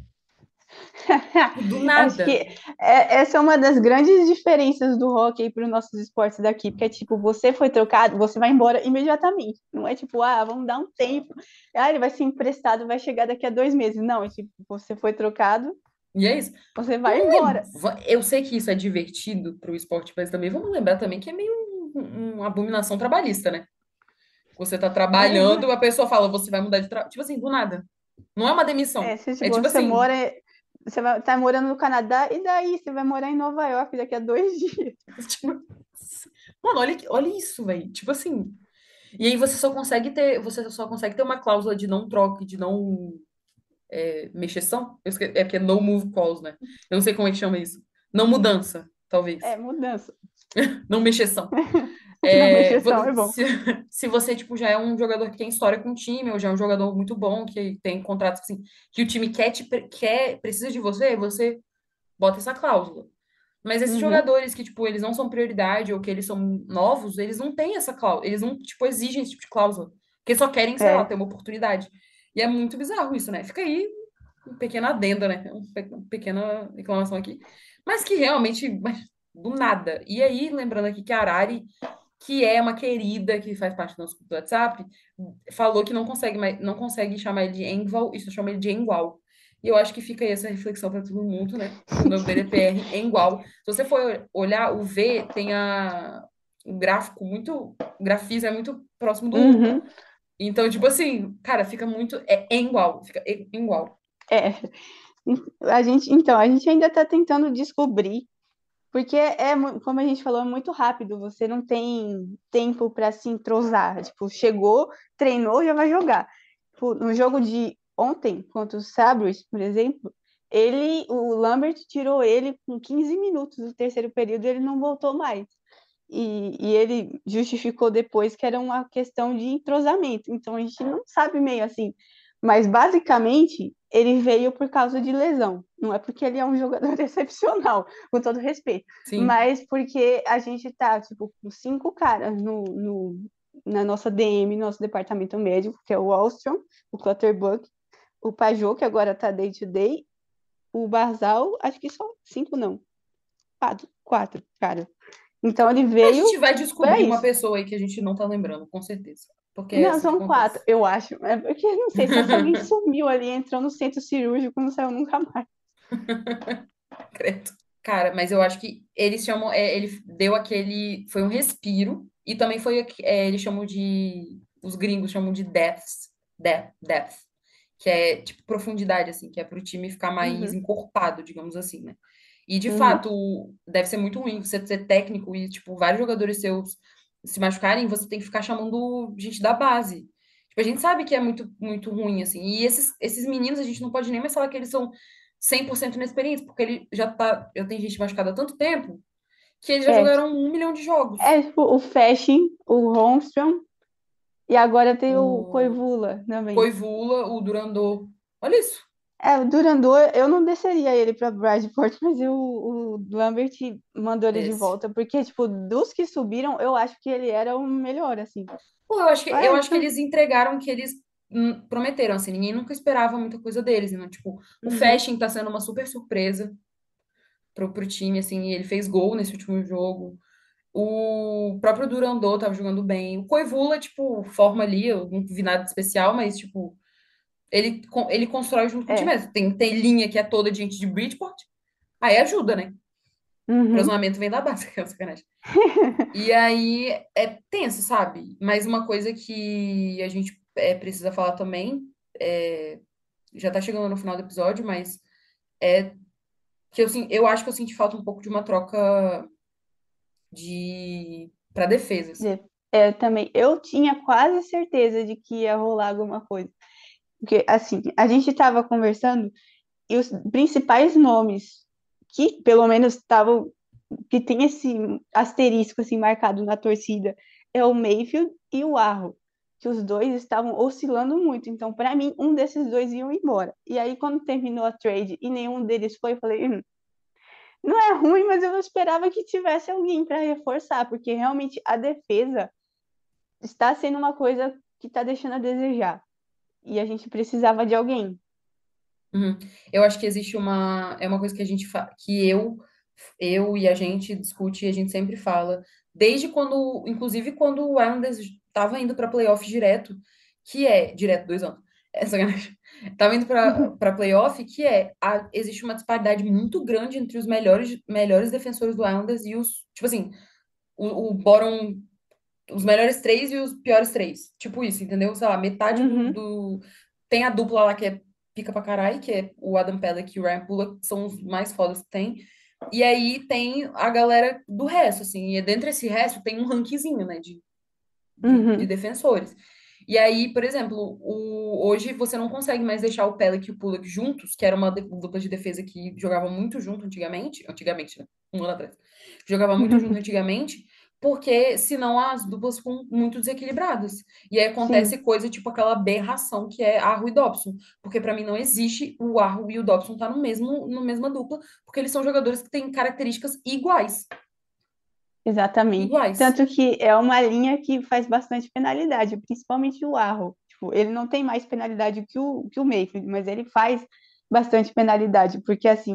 do Acho nada. que essa é uma das grandes diferenças do hockey para os nossos esportes daqui, porque é tipo, você foi trocado, você vai embora imediatamente. Não é tipo, vamos dar um tempo. Ele vai ser emprestado, vai chegar daqui a 2 meses. Não, é tipo, você foi trocado, E é isso. você E vai embora. eu sei que isso é divertido pro esporte, mas também vamos lembrar também que é meio uma abominação trabalhista, né? Você tá É, trabalhando, a pessoa fala, você vai mudar de trabalho. Tipo assim, do nada. Não é uma demissão. se É tipo, tipo assim, você vai estar morando no Canadá, e daí? Você vai morar em Nova York daqui a 2 dias. tipo, mano, olha isso, velho. Tipo assim. E aí você só consegue ter uma cláusula de não troca, de não mexeção. É porque é no move clause, né? Eu não sei como é que chama isso. Não mudança, talvez. É, mudança. Não mexeção. Nova É, exceção é bom. se você, tipo, já é um jogador que tem história com o time, ou já é um jogador muito bom, que tem contratos, assim, que o time precisa de você, você bota essa cláusula. Mas esses Uhum. jogadores que, tipo, eles não são prioridade ou que eles são novos, eles não têm essa cláusula. Eles não, tipo, exigem esse tipo de cláusula. Porque só querem, sei lá, É. ter uma oportunidade. E é muito bizarro isso, né? Fica aí uma pequena adenda, né? Uma pequena reclamação aqui. Mas que realmente, mas do nada. E aí, lembrando aqui que a Arari, que é uma querida que faz parte do nosso grupo do WhatsApp, falou que não consegue mais, não consegue chamar ele de Engval, isso chama ele de Engwal. E eu acho que fica aí essa reflexão para todo mundo, né? Que o nome dele é PR Engwal. Se você for olhar, o V tem o gráfico muito, o grafismo é muito próximo do U. Uhum. Então, tipo assim, cara, fica muito, é Engwal, fica Engwal. É. A gente ainda está tentando descobrir, porque como a gente falou, é muito rápido, você não tem tempo para se entrosar. Tipo, chegou, treinou, já vai jogar. Tipo, no jogo de ontem, contra o Sabres, por exemplo, o Lambert tirou ele com 15 minutos do terceiro período e ele não voltou mais. E ele justificou depois que era uma questão de entrosamento. Então a gente não sabe meio assim. Mas basicamente ele veio por causa de lesão. Não é porque ele é um jogador excepcional, com todo respeito. Sim. Mas porque a gente tá, tipo, com 5 caras na nossa DM, nosso departamento médico, que é o Wallstrom, o Clutterbuck, o Pajot, que agora tá day to day, o Barzal, acho que só 5 não. 4, cara. Então ele A veio gente vai para descobrir uma isso. pessoa aí que a gente não tá lembrando, com certeza. Porque é Não, assim que são 4, acontece. eu acho. É porque, não sei, só se alguém sumiu ali, entrou no centro cirúrgico, não saiu nunca mais. Credo. Cara, mas eu acho que eles chamam, ele deu aquele, foi um respiro e também foi, eles chamam de, os gringos chamam de depth, que é tipo profundidade, assim, que é pro time ficar mais Uhum, encorpado, digamos assim, né? E de uhum, fato, deve ser muito ruim você ser técnico e, tipo, vários jogadores seus se machucarem, você tem que ficar chamando gente da base. Tipo, a gente sabe que é muito, muito ruim, assim. E esses meninos, a gente não pode nem mais falar que eles são 100% inexperientes, porque ele já tem gente machucada há tanto tempo que eles já é. jogaram 1 milhão de jogos. É tipo o Fashion, o Holmstrom, e agora tem o O Koivula também. Koivula, o Durandô. Olha isso. É, o Durandor, eu não desceria ele para Bradford, mas o Lambert mandou ele de Desse. volta, porque, tipo, dos que subiram, eu acho que ele era o melhor, assim. Pô, eu É, acho que eles entregaram o que eles prometeram, assim. Ninguém nunca esperava muita coisa deles, né? Tipo, o uhum, Fashion tá sendo uma super surpresa pro time, assim. Ele fez gol nesse último jogo. O próprio Durandô tava jogando bem. O Koivula, tipo, forma ali, eu não vi nada de especial, mas, tipo, ele constrói junto com o time é. mesmo. Tem linha que é toda de gente de Bridgeport, aí ajuda, né? O Uhum. cruzamento vem da base, que é sacanagem. E aí é tenso, sabe? Mas uma coisa que a gente precisa falar também, já tá chegando no final do episódio, mas é que eu acho que eu senti falta um pouco de uma troca de para defesa, assim. Também, eu tinha quase certeza de que ia rolar alguma coisa. Porque, assim, a gente estava conversando e os principais nomes que, pelo menos, estavam, que tem esse asterisco, assim, marcado na torcida, é o Mayfield e o Arro, que os dois estavam oscilando muito. Então, para mim, um desses dois iam embora. E aí, quando terminou a trade e nenhum deles foi, eu falei, não é ruim, mas eu esperava que tivesse alguém para reforçar, porque realmente a defesa está sendo uma coisa que está deixando a desejar. E a gente precisava de alguém. Uhum. Eu acho que existe é uma coisa que a gente que eu e a gente discute e a gente sempre fala, desde quando, inclusive quando o Islanders estava indo para playoff direto, que é direto 2 anos, sacanagem. Tava indo para playoff, que existe uma disparidade muito grande entre os melhores defensores do Islanders e os, tipo assim, o bottom, os melhores três e os piores três. Tipo isso, entendeu? Sei lá, metade Uhum, tem a dupla lá que é pica pra caralho, que é o Adam Pelech e o Ryan Pula, que são os mais fodas que tem. E aí tem a galera do resto, assim. E dentro desse resto tem um rankzinho, né, de uhum, defensores. E aí, por exemplo, hoje você não consegue mais deixar o Pelech e o Pulak juntos, que era uma dupla de defesa que jogava muito junto antigamente, né? Um ano atrás. Jogava muito junto antigamente, porque senão as duplas ficam muito desequilibradas. E aí acontece Sim, coisa tipo aquela aberração que é Arro e Dobson. Porque pra mim não existe o Arro e o Dobson tá no mesma dupla, porque eles são jogadores que têm características iguais. exatamente. Iguais. Tanto que é uma linha que faz bastante penalidade, principalmente o Arro. Tipo, ele não tem mais penalidade que o Mayfield, mas ele faz bastante penalidade, porque assim,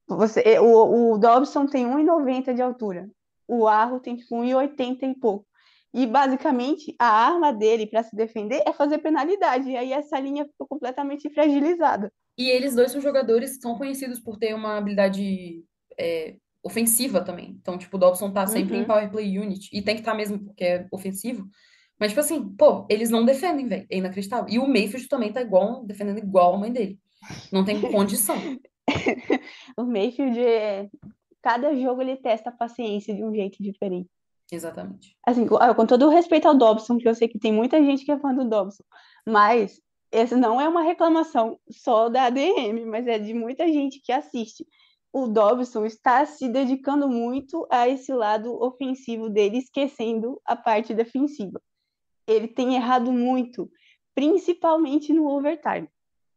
o Dobson tem 1,90 de altura, o Arro tem tipo 1,80 e pouco. E basicamente a arma dele para se defender é fazer penalidade, e aí essa linha ficou completamente fragilizada. E eles dois são jogadores que são conhecidos por ter uma habilidade ofensiva também. Então, tipo, o Dobson tá sempre em Uhum. Power Play Unit. E tem que estar mesmo, porque é ofensivo. Mas, tipo assim, pô, eles não defendem, velho. É inacreditável. E o Mayfield também tá igual, defendendo igual a mãe dele. Não tem condição. O Mayfield, cada jogo ele testa a paciência de um jeito diferente. Exatamente. Assim, com todo o respeito ao Dobson, que eu sei que tem muita gente que é fã do Dobson, mas essa não é uma reclamação só da ADM, mas é de muita gente que assiste. O Dobson está se dedicando muito a esse lado ofensivo dele, esquecendo a parte defensiva. Ele tem errado muito, principalmente no overtime.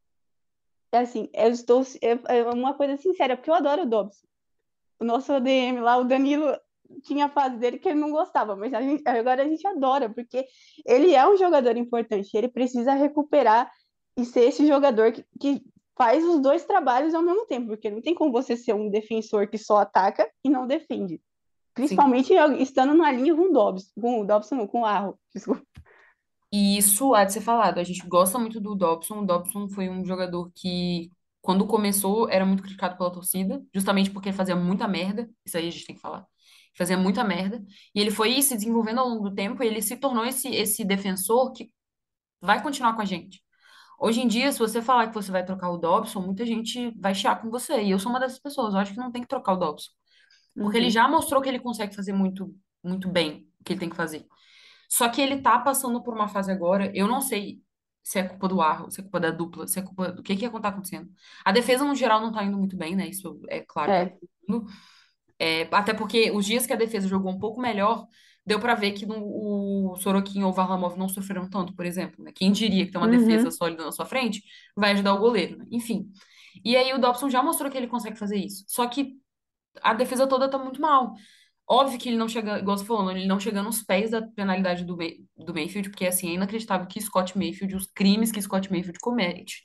É assim, é uma coisa sincera, porque eu adoro o Dobson. O nosso ADM lá, o Danilo, tinha a fase dele que ele não gostava, mas agora a gente adora, porque ele é um jogador importante, ele precisa recuperar e ser esse jogador que faz os dois trabalhos ao mesmo tempo, porque não tem como você ser um defensor que só ataca e não defende. Sim. Principalmente estando na linha com o Dobson, não, com o Arro. Desculpa. E isso há de ser falado. A gente gosta muito do Dobson. O Dobson foi um jogador que, quando começou, era muito criticado pela torcida, justamente porque ele fazia muita merda. Isso aí a gente tem que falar. Fazia muita merda. E ele foi se desenvolvendo ao longo do tempo e ele se tornou esse defensor que vai continuar com a gente. Hoje em dia, se você falar que você vai trocar o Dobson, muita gente vai chiar com você. E eu sou uma dessas pessoas. Eu acho que não tem que trocar o Dobson. Porque ele Uhum. já mostrou que ele consegue fazer muito, muito bem o que ele tem que fazer. Só que ele tá passando por uma fase agora, eu não sei se é culpa do Arro, se é culpa da dupla, se é culpa do que tá acontecendo. A defesa, no geral, não tá indo muito bem, né? Isso é claro pra É. todo mundo. Até porque os dias que a defesa jogou um pouco melhor, deu pra ver que o Sorokin ou o Varlamov não sofreram tanto, por exemplo, né? Quem diria que tem uma defesa Uhum. sólida na sua frente vai ajudar o goleiro, né? Enfim. E aí o Dobson já mostrou que ele consegue fazer isso. Só que a defesa toda tá muito mal. Óbvio que ele não chega, igual você falou, ele não chega nos pés da penalidade do Mayfield, porque assim, é inacreditável que Scott Mayfield, os crimes que Scott Mayfield comete.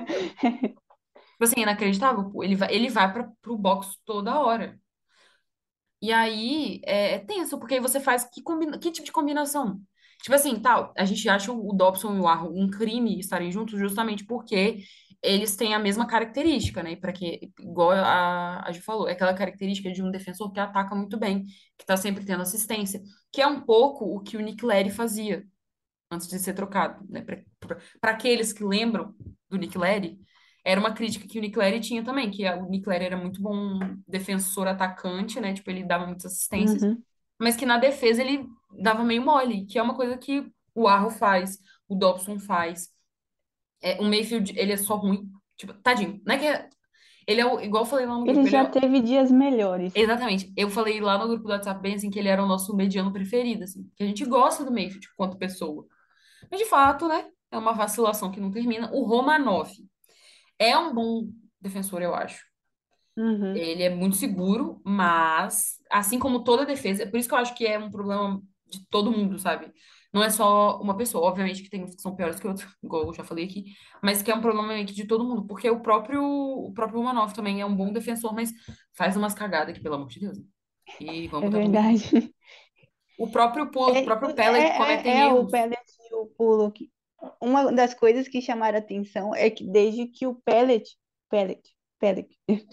Tipo assim, é inacreditável. Pô. Ele vai pro box toda hora. E aí é tenso, porque aí você faz que tipo de combinação? Tipo assim, tal, a gente acha o Dobson e o Arro um crime estarem juntos justamente porque eles têm a mesma característica, né? Para que, igual a gente falou, é aquela característica de um defensor que ataca muito bem, que tá sempre tendo assistência, que é um pouco o que o Nick Larry fazia antes de ser trocado, né? Para aqueles que lembram do Nick Larry, era uma crítica que o Nick Larry tinha também, que o Nick Larry era muito bom defensor atacante, né? Tipo, ele dava muitas assistências, Uhum. mas que na defesa ele dava meio mole, que é uma coisa que o Arro faz, o Dobson faz. O Mayfield, ele é só ruim. Tipo, tadinho. Não é que ele é igual eu falei lá no Ele grupo, já teve dias melhores. exatamente. Eu falei lá no grupo do WhatsApp bem assim que ele era o nosso mediano preferido, assim, que a gente gosta do Mayfield quanto pessoa. Mas, de fato, né? É uma vacilação que não termina. O Romanov é um bom defensor, eu acho. Uhum. Ele é muito seguro, mas, assim como toda defesa, é por isso que eu acho que é um problema de todo mundo, sabe? Não é só uma pessoa. Obviamente que tem uns que são piores que outros, igual eu já falei aqui, mas que é um problema meio que de todo mundo, porque o próprio Romanov também é um bom defensor, mas faz umas cagadas aqui, pelo amor de Deus. Né? E vamos É botar conversa. verdade. O próprio Pellet cometem O erros. Pellet e o Pullock. Uma das coisas que chamaram a atenção é que desde que o Pellet, Pellet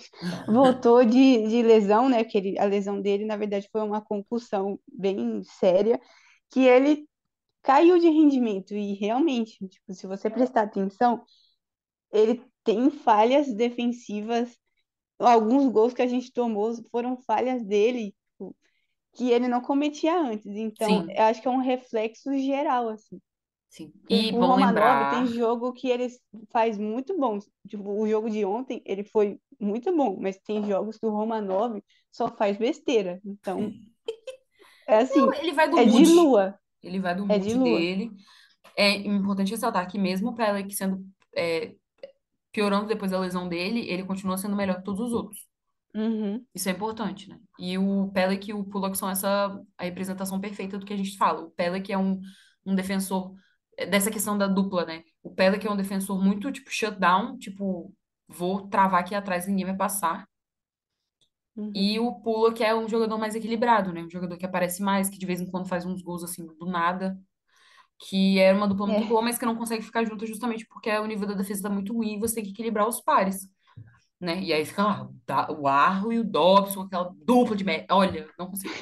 voltou de lesão, né? A lesão dele, na verdade, foi uma concussão bem séria, que ele caiu de rendimento. E realmente, tipo, se você prestar atenção, ele tem falhas defensivas. Alguns gols que a gente tomou foram falhas dele, tipo, que ele não cometia antes. Então, Sim, eu acho que é um reflexo geral, assim. sim. Porque E o bom Romanov tem lembrar. jogo que ele faz muito bom. Tipo, o jogo de ontem, ele foi muito bom, mas tem jogos que o Romanov só faz besteira. Então, É assim, Ele vai do é de mood. lua. Ele vai do É de mood lua. dele. É importante ressaltar que mesmo o Pelé sendo é, piorando depois da lesão dele, ele continua sendo melhor que todos os outros. Uhum. Isso é importante, né? E o Pelé e o Pullock são a representação perfeita do que a gente fala. O Pelé que é um defensor dessa questão da dupla, né? O Pelé que é um defensor muito tipo shutdown, tipo, vou travar aqui atrás, ninguém vai passar. Uhum. E o Pullock é um jogador mais equilibrado, né? Um jogador que aparece mais, que de vez em quando faz uns gols assim do nada, que é uma dupla muito É. boa, mas que não consegue ficar junto justamente porque o nível da defesa tá muito ruim e você tem que equilibrar os pares, né? E aí fica lá, o Arro e o Dobson, aquela dupla de merda. Olha, não consigo.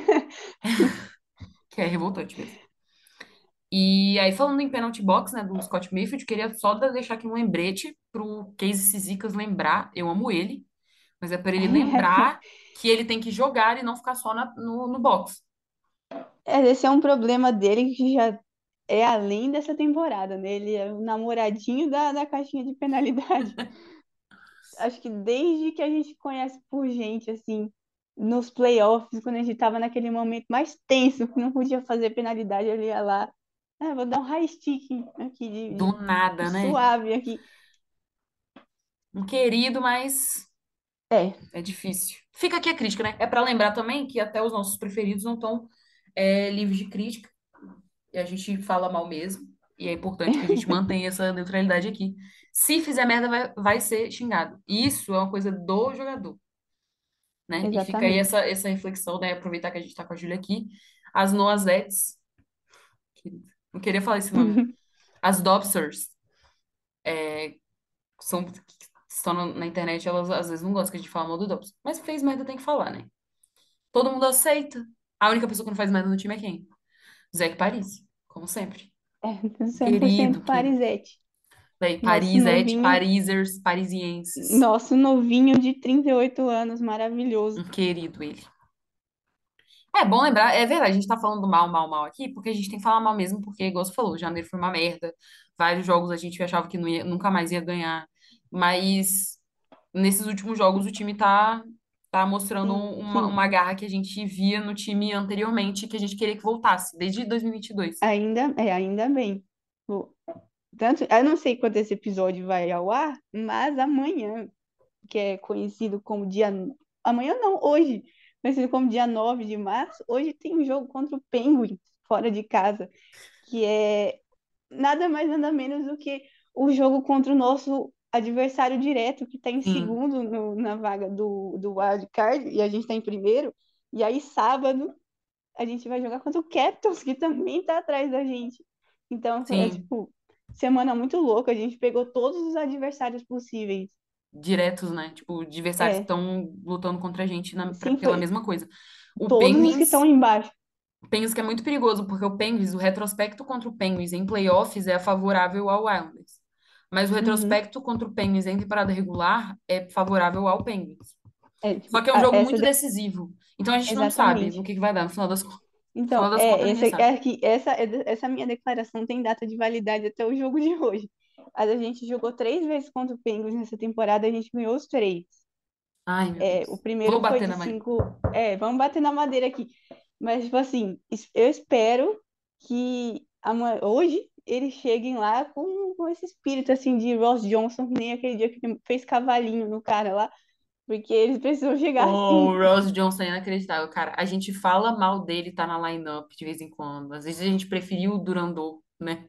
Que é revoltante mesmo. E aí, falando em penalty box, né, do Scott Mayfield, queria só deixar aqui um lembrete pro Casey Cizicas lembrar, eu amo ele, mas é para ele lembrar que ele tem que jogar e não ficar só no box. Esse é um problema dele que já é além dessa temporada, né? Ele é o namoradinho da caixinha de penalidade. Acho que desde que a gente conhece por gente, assim, nos playoffs, quando a gente tava naquele momento mais tenso, que não podia fazer penalidade, ele ia lá, ah, vou dar um high stick aqui, Do de nada, né? suave aqui. Um querido, mas É, é difícil. Fica aqui a crítica, né? É para lembrar também que até os nossos preferidos não estão livres de crítica, e a gente fala mal mesmo, e é importante que a gente mantenha essa neutralidade aqui. Se fizer merda, vai ser xingado. Isso é uma coisa do jogador, né? E fica aí exatamente. essa reflexão, né? Aproveitar que a gente tá com a Júlia aqui. As Noazettes, que não queria falar esse nome, as Dobsters, são, que estão na internet, elas às vezes não gostam que a gente fale mal do Dobson. Mas fez merda, tem que falar, né? Todo mundo aceita. A única pessoa que não faz merda no time é quem? Zé Paris, como sempre. É, 100% Querido, querido. Parisette. Daí, Nosso Parisette, novinho, Parisers, parisienses. nosso novinho de 38 anos, maravilhoso. Um querido ele. É bom lembrar, é verdade, a gente tá falando mal, mal, mal aqui, porque a gente tem que falar mal mesmo, porque, igual você falou, janeiro foi uma merda. Vários jogos a gente achava que nunca mais ia ganhar. Mas nesses últimos jogos o time tá mostrando Sim, sim. uma garra que a gente via no time anteriormente, que a gente queria que voltasse, desde 2022. Ainda bem. Pô, tanto, eu não sei quando esse episódio vai ao ar, mas amanhã, que é conhecido como dia. Amanhã não, hoje, conhecido como dia 9 de março, hoje tem um jogo contra o Penguins, fora de casa, que é nada mais nada menos do que o jogo contra o nosso adversário direto, que está em Sim, segundo na vaga do Wild Card, e a gente está em primeiro. E aí, sábado, a gente vai jogar contra o Capitals, que também está atrás da gente. Então, é sim, tipo, semana muito louca. A gente pegou todos os adversários possíveis. diretos, né? Tipo, adversários que É, estão lutando contra a gente sim, pela foi mesma coisa. O todos os que estão Penguins embaixo. Penguins que é muito perigoso, porque o Penguins, o retrospecto contra o Penguins em playoffs é favorável ao Islanders. Mas o Uhum. retrospecto contra o Penguins em temporada regular é favorável ao Penguins. É, Só tipo, que é um jogo essa muito decisivo. Então a gente não sabe no exatamente. que vai dar no final das contas. No Então, final das contas, ninguém sabe. essa minha declaração tem data de validade até o jogo de hoje. A gente jogou 3 vezes contra o Penguins nessa temporada, a gente ganhou os três. Ai, meu O Deus. primeiro Vou foi bater de na Maria. 5. Vamos bater na madeira aqui. Mas, tipo assim, eu espero que hoje eles cheguem lá com esse espírito, assim, de Ross Johnson, que nem aquele dia que ele fez cavalinho no cara lá, porque eles precisam chegar Oh, assim. o Ross Johnson é inacreditável, cara. A gente fala mal dele, tá na line-up de vez em quando. Às vezes a gente preferiu o Durandot, né?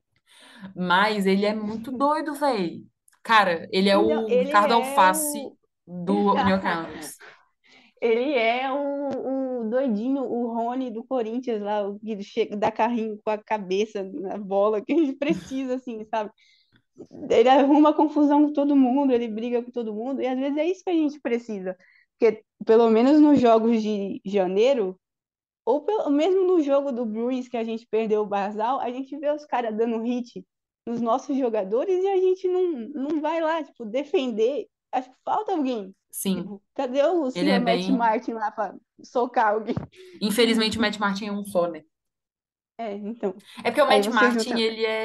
Mas ele é muito doido, velho. Cara, ele é Então, o ele Ricardo é Alface o. do New York Islanders. Ele é o doidinho, o Rony do Corinthians lá, o que chega, dá carrinho com a cabeça na bola, que a gente precisa, assim, sabe? Ele arruma confusão com todo mundo, ele briga com todo mundo, e às vezes é isso que a gente precisa. Porque, pelo menos nos jogos de janeiro, ou mesmo no jogo do Bruins que a gente perdeu o Barzal, a gente vê os caras dando hit nos nossos jogadores e a gente não vai lá, tipo, defender. Acho que falta alguém. Sim, Tipo, cadê o ele senhor é Matt bem. Martin lá para socar alguém? Infelizmente, o Matt Martin é um só, né? Então. É porque o Aí Matt você Martin, junta.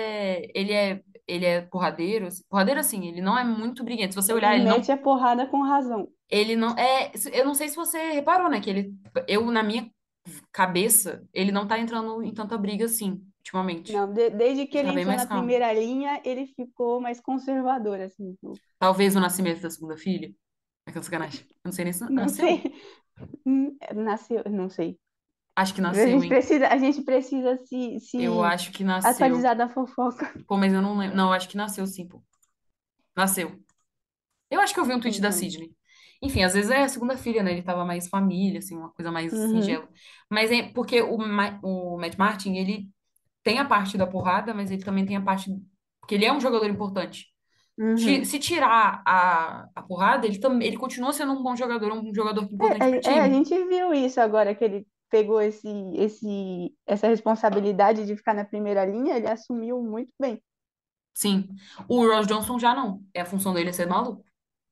ele é porradeiro, porradeiro assim, ele não é muito briguento. Se você olhar, Ele mete a porrada com razão. ele não, eu não sei se você reparou, né, que ele, eu, na minha cabeça, ele não tá entrando em tanta briga assim, ultimamente. Não, desde que Ele ele tá bem entrou mais na calmo. primeira linha, ele ficou mais conservador, assim. Talvez o nascimento da segunda filha. Aquela sacanagem. Eu não sei nem se Não sei. nasceu. Nasceu, não sei. Acho que nasceu, hein? A gente precisa Eu se acho que nasceu. atualizar da fofoca. Pô, mas eu não lembro. Não, eu acho que nasceu sim, pô. Nasceu. Eu acho que eu vi um tweet da Então, Sydney. Enfim, às vezes é a segunda filha, né? Ele tava mais família, assim, uma coisa mais uhum, singela. Mas é porque o Matt Martin, ele tem a parte da porrada, mas ele também tem a parte. Porque ele é um jogador importante. uhum. Se tirar a porrada, ele continua sendo um bom jogador, um jogador importante pro A time. gente viu isso agora que ele pegou essa responsabilidade de ficar na primeira linha, ele assumiu muito bem. Sim. O Ross Johnson já não. É a função dele é ser maluco,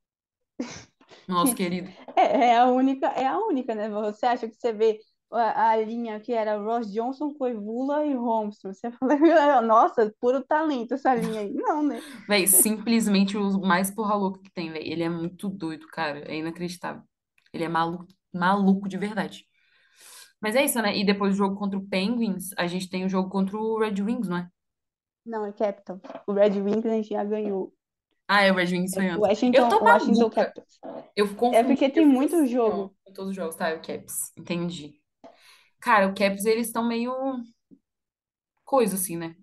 nosso querido. É a única, né? Você acha que você vê a linha que era Ross Johnson, Koivula e Holmstrom. Você fala, nossa, puro talento essa linha aí. Não, né? Véi, simplesmente o mais porra louca que tem, véi. Ele é muito doido, cara. É inacreditável. Ele é maluco, maluco de verdade. Mas é isso, né? E depois do jogo contra o Penguins, a gente tem o jogo contra o Red Wings, não é? Não, é Capitals. O Red Wings a gente já ganhou. Ah, é, o Red Wings foi O antes. Eu tô Washington maluca. Capitals. Eu É confundi, porque eu tem fico muito assim, ó, jogo. com todos os jogos, tá? O Caps. Entendi. Cara, o Caps, eles estão meio coisa, assim, né?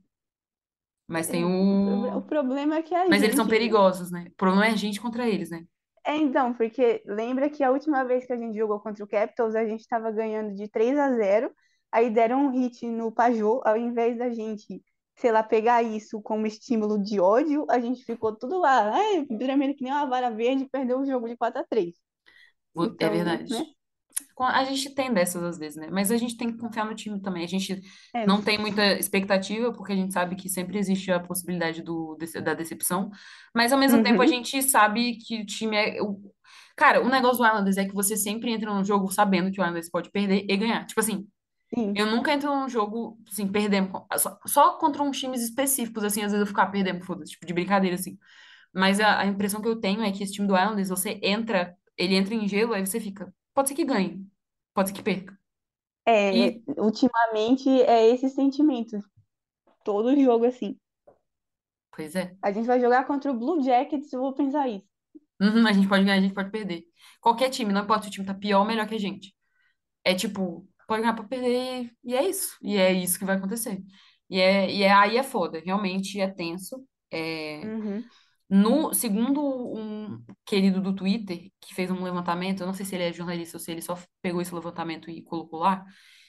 Mas tem O o. problema é que a Mas eles são gente. perigosos, né? O problema é a gente contra eles, né? Então, porque lembra que a última vez que a gente jogou contra o Capitals, a gente estava ganhando de 3-0, aí deram um hit no Pajot, ao invés da gente, sei lá, pegar isso como estímulo de ódio, a gente ficou tudo lá, ai, tremendo que nem uma vara verde, e perdeu o jogo de 4-3. É Então, né? verdade. A gente tem dessas às vezes, né? Mas a gente tem que confiar no time também. A gente É, não tem muita expectativa, porque a gente sabe que sempre existe a possibilidade da decepção. Mas ao mesmo tempo a uhum, gente sabe que o time é. Cara, o negócio do Islanders é que você sempre entra num jogo sabendo que o Islanders pode perder e ganhar. Tipo assim, sim. eu nunca entro num jogo, assim, perdendo. Só contra uns times específicos, assim, às vezes eu ficar perdendo, foda-se, tipo, de brincadeira, assim. Mas a impressão que eu tenho é que esse time do Islanders, você entra, ele entra em gelo, aí você fica. Pode ser que ganhe, pode ser que perca. É, E, ultimamente é esse sentimento, todo jogo assim. pois é. A gente vai jogar contra o Blue Jackets, eu vou pensar isso. Uhum, a gente pode ganhar, a gente pode perder. Qualquer time, não importa se o time tá pior ou melhor que a gente. É tipo, pode ganhar pra perder, e é isso. E é isso que vai acontecer. Aí é foda, realmente é tenso. É, Uhum. no, segundo um querido do Twitter, que fez um levantamento, eu não sei se ele é jornalista ou se ele só pegou esse levantamento e colocou lá,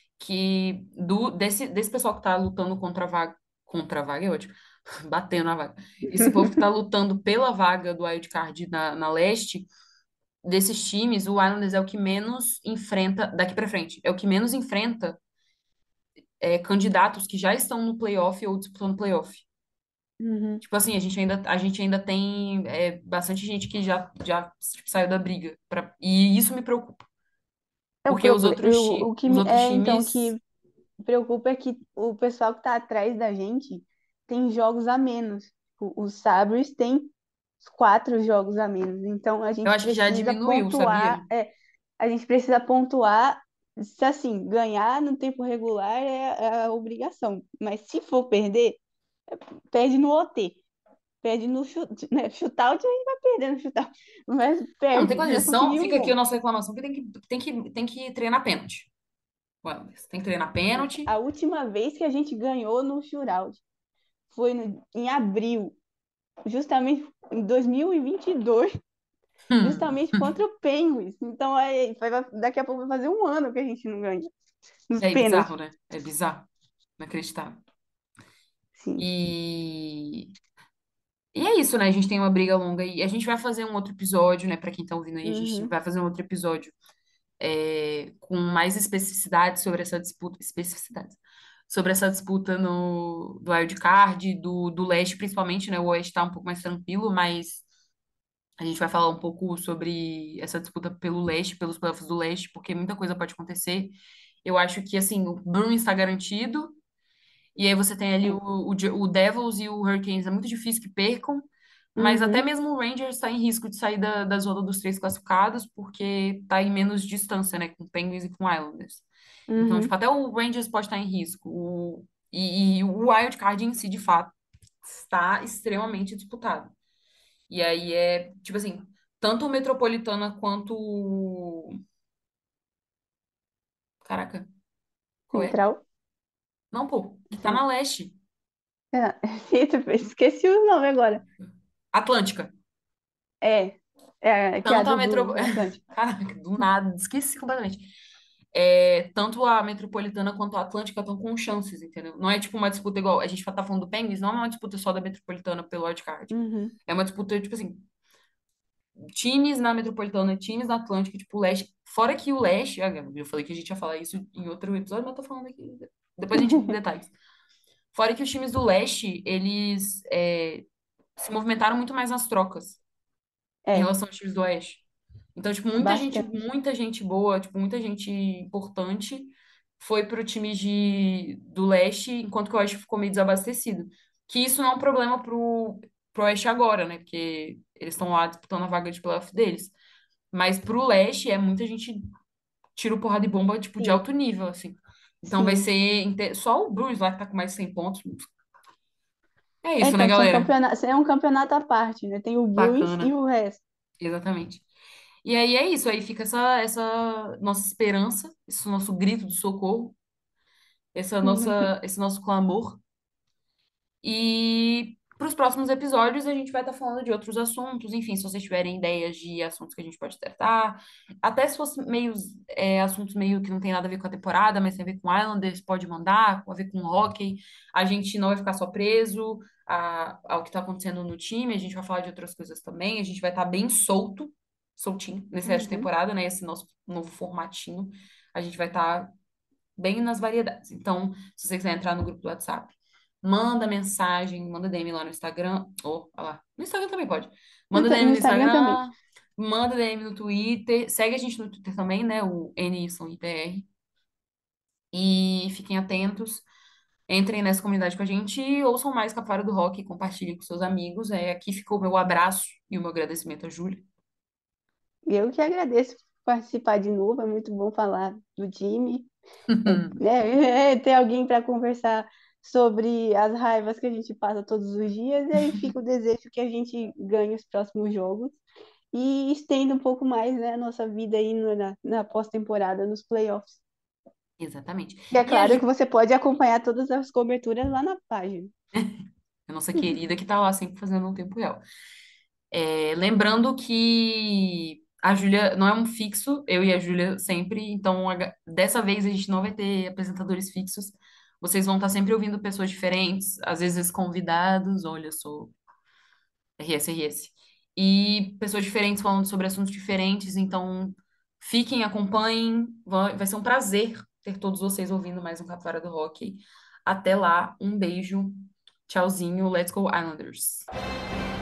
que desse pessoal que tá lutando contra a vaga é ótimo, batendo na vaga. Esse povo que tá lutando pela vaga do wildcard na leste, desses times, o Islanders é o que menos enfrenta, daqui pra frente, é o que menos enfrenta candidatos que já estão no playoff ou disputando playoff. Uhum. Tipo assim, a gente ainda tem bastante gente que já tipo, saiu da briga. E isso me preocupa. É o Porque problema. O que os outros então times. que preocupa é que o pessoal que está atrás da gente tem jogos a menos. Os Sabres têm 4 jogos a menos. Então a Eu gente acho que já precisa diminuiu, pontuar. sabia? A gente precisa pontuar. Se assim, ganhar no tempo regular é a obrigação. Mas se for perder, perde no OT. Perde no chute, né? Shootout, a gente vai perder no shootout. Mas Não, tem perde, já condição. conseguiu um Fica aqui a gol. nossa reclamação que tem que treinar pênalti. O Islanders. Tem que treinar pênalti. A última vez que a gente ganhou no shootout foi em abril, justamente em 2022, Hum. justamente contra o Penguins. Então, daqui a pouco vai fazer um ano que a gente não ganha nos É bizarro, pênaltis. né? É bizarro. Inacreditável. Sim. E. E é isso, né? A gente tem uma briga longa e a gente vai fazer um outro episódio, né? Pra quem tá ouvindo aí, a gente Uhum. vai fazer um outro episódio com mais especificidades sobre essa disputa. Especificidades. Sobre essa disputa do Wild Card, do leste, principalmente, né? O oeste tá um pouco mais tranquilo, mas a gente vai falar um pouco sobre essa disputa pelo leste, pelos playoffs do leste, porque muita coisa pode acontecer. Eu acho que, assim, o Bruins está garantido, e aí você tem ali É. o Devils e o Hurricanes. É muito difícil que percam, Mas até Uhum, mesmo o Rangers está em risco de sair da zona dos três classificados, porque está em menos distância, né, com Penguins e com Islanders. Então, tipo, uhum. até o Rangers pode estar em risco. E o Wild Card em si, de fato, está extremamente disputado. E aí é, tipo assim, tanto o Metropolitana quanto o... Caraca, qual é? Central. Não, pô, que tá na Cen- leste. É, esqueci o nome agora. Atlântica. É, que é a Tanto a do Metro... Blues, Atlântico. Caraca, do nada, esqueci completamente. Tanto a Metropolitana quanto a Atlântica estão com chances, entendeu? Não é tipo uma disputa igual. A gente tá falando do Penguins, não é uma disputa só da Metropolitana pelo wildcard. Uhum. É uma disputa, tipo assim, times na Metropolitana, times na Atlântica, tipo, o Leste. Fora que o Leste, eu falei que a gente ia falar isso em outro episódio, mas eu tô falando aqui. Depois a gente entra em detalhes. Fora que os times do Leste, eles se movimentaram muito mais nas trocas em É, relação aos times do Oeste. Então, tipo, bastante. muita gente boa, tipo, muita gente importante foi pro time do Leste, enquanto que o Oeste ficou meio desabastecido. Que isso não é um problema pro Oeste agora, né? Porque eles estão lá disputando a vaga de playoff deles. Mas pro Leste é muita gente tiro, porrada e bomba, tipo, de Sim, alto nível, assim. Então vai sim. ser só o Bruins lá que tá com mais de 100 pontos. É É, isso, né, então, são galera? campeonatos, é um campeonato à parte, né? Tem o Bruins e Bacana. o resto. Exatamente. E aí é isso, aí fica essa nossa esperança, esse nosso grito de socorro, esse nosso clamor. E para os próximos episódios a gente vai estar falando de outros assuntos, enfim, se vocês tiverem ideias de assuntos que a gente pode tratar, até se fosse assuntos meio que não tem nada a ver com a temporada, mas tem a ver com Islanders, pode mandar, a ver com hockey. A gente não vai ficar só preso ao que está acontecendo no time, a gente vai falar de outras coisas também, a gente vai estar bem soltinho, nesse resto de Uhum. temporada, né? Esse nosso novo formatinho. A gente vai estar bem nas variedades. Então, se você quiser entrar no grupo do WhatsApp, manda mensagem, manda DM lá no Instagram. Ou, olha lá, no Instagram também pode. Manda DM No no Instagram também. Instagram, manda DM no Twitter. Segue a gente no Twitter também, né? O NYPR. E fiquem atentos. Entrem nessa comunidade com a gente e ouçam mais Capivara do Rock e compartilhem com seus amigos. Aqui ficou o meu abraço e o meu agradecimento a Júlia. Eu que agradeço por participar de novo, é muito bom falar do time. Né? Ter alguém para conversar sobre as raivas que a gente passa todos os dias, e aí fica o desejo que a gente ganhe os próximos jogos e estenda um pouco mais, né, a nossa vida aí na pós-temporada, nos playoffs. Exatamente. E é E a claro que você pode acompanhar todas as coberturas lá na página. a nossa querida que tá lá sempre fazendo um tempo real. Lembrando que a Júlia não é um fixo, eu e a Júlia sempre, então dessa vez a gente não vai ter apresentadores fixos. Vocês vão estar sempre ouvindo pessoas diferentes, às vezes convidados, olha, eu sou RS. E pessoas diferentes falando sobre assuntos diferentes, então fiquem, acompanhem, vai ser um prazer ter todos vocês ouvindo mais um Capivara do Rock. Até lá, um beijo, tchauzinho, let's go Islanders.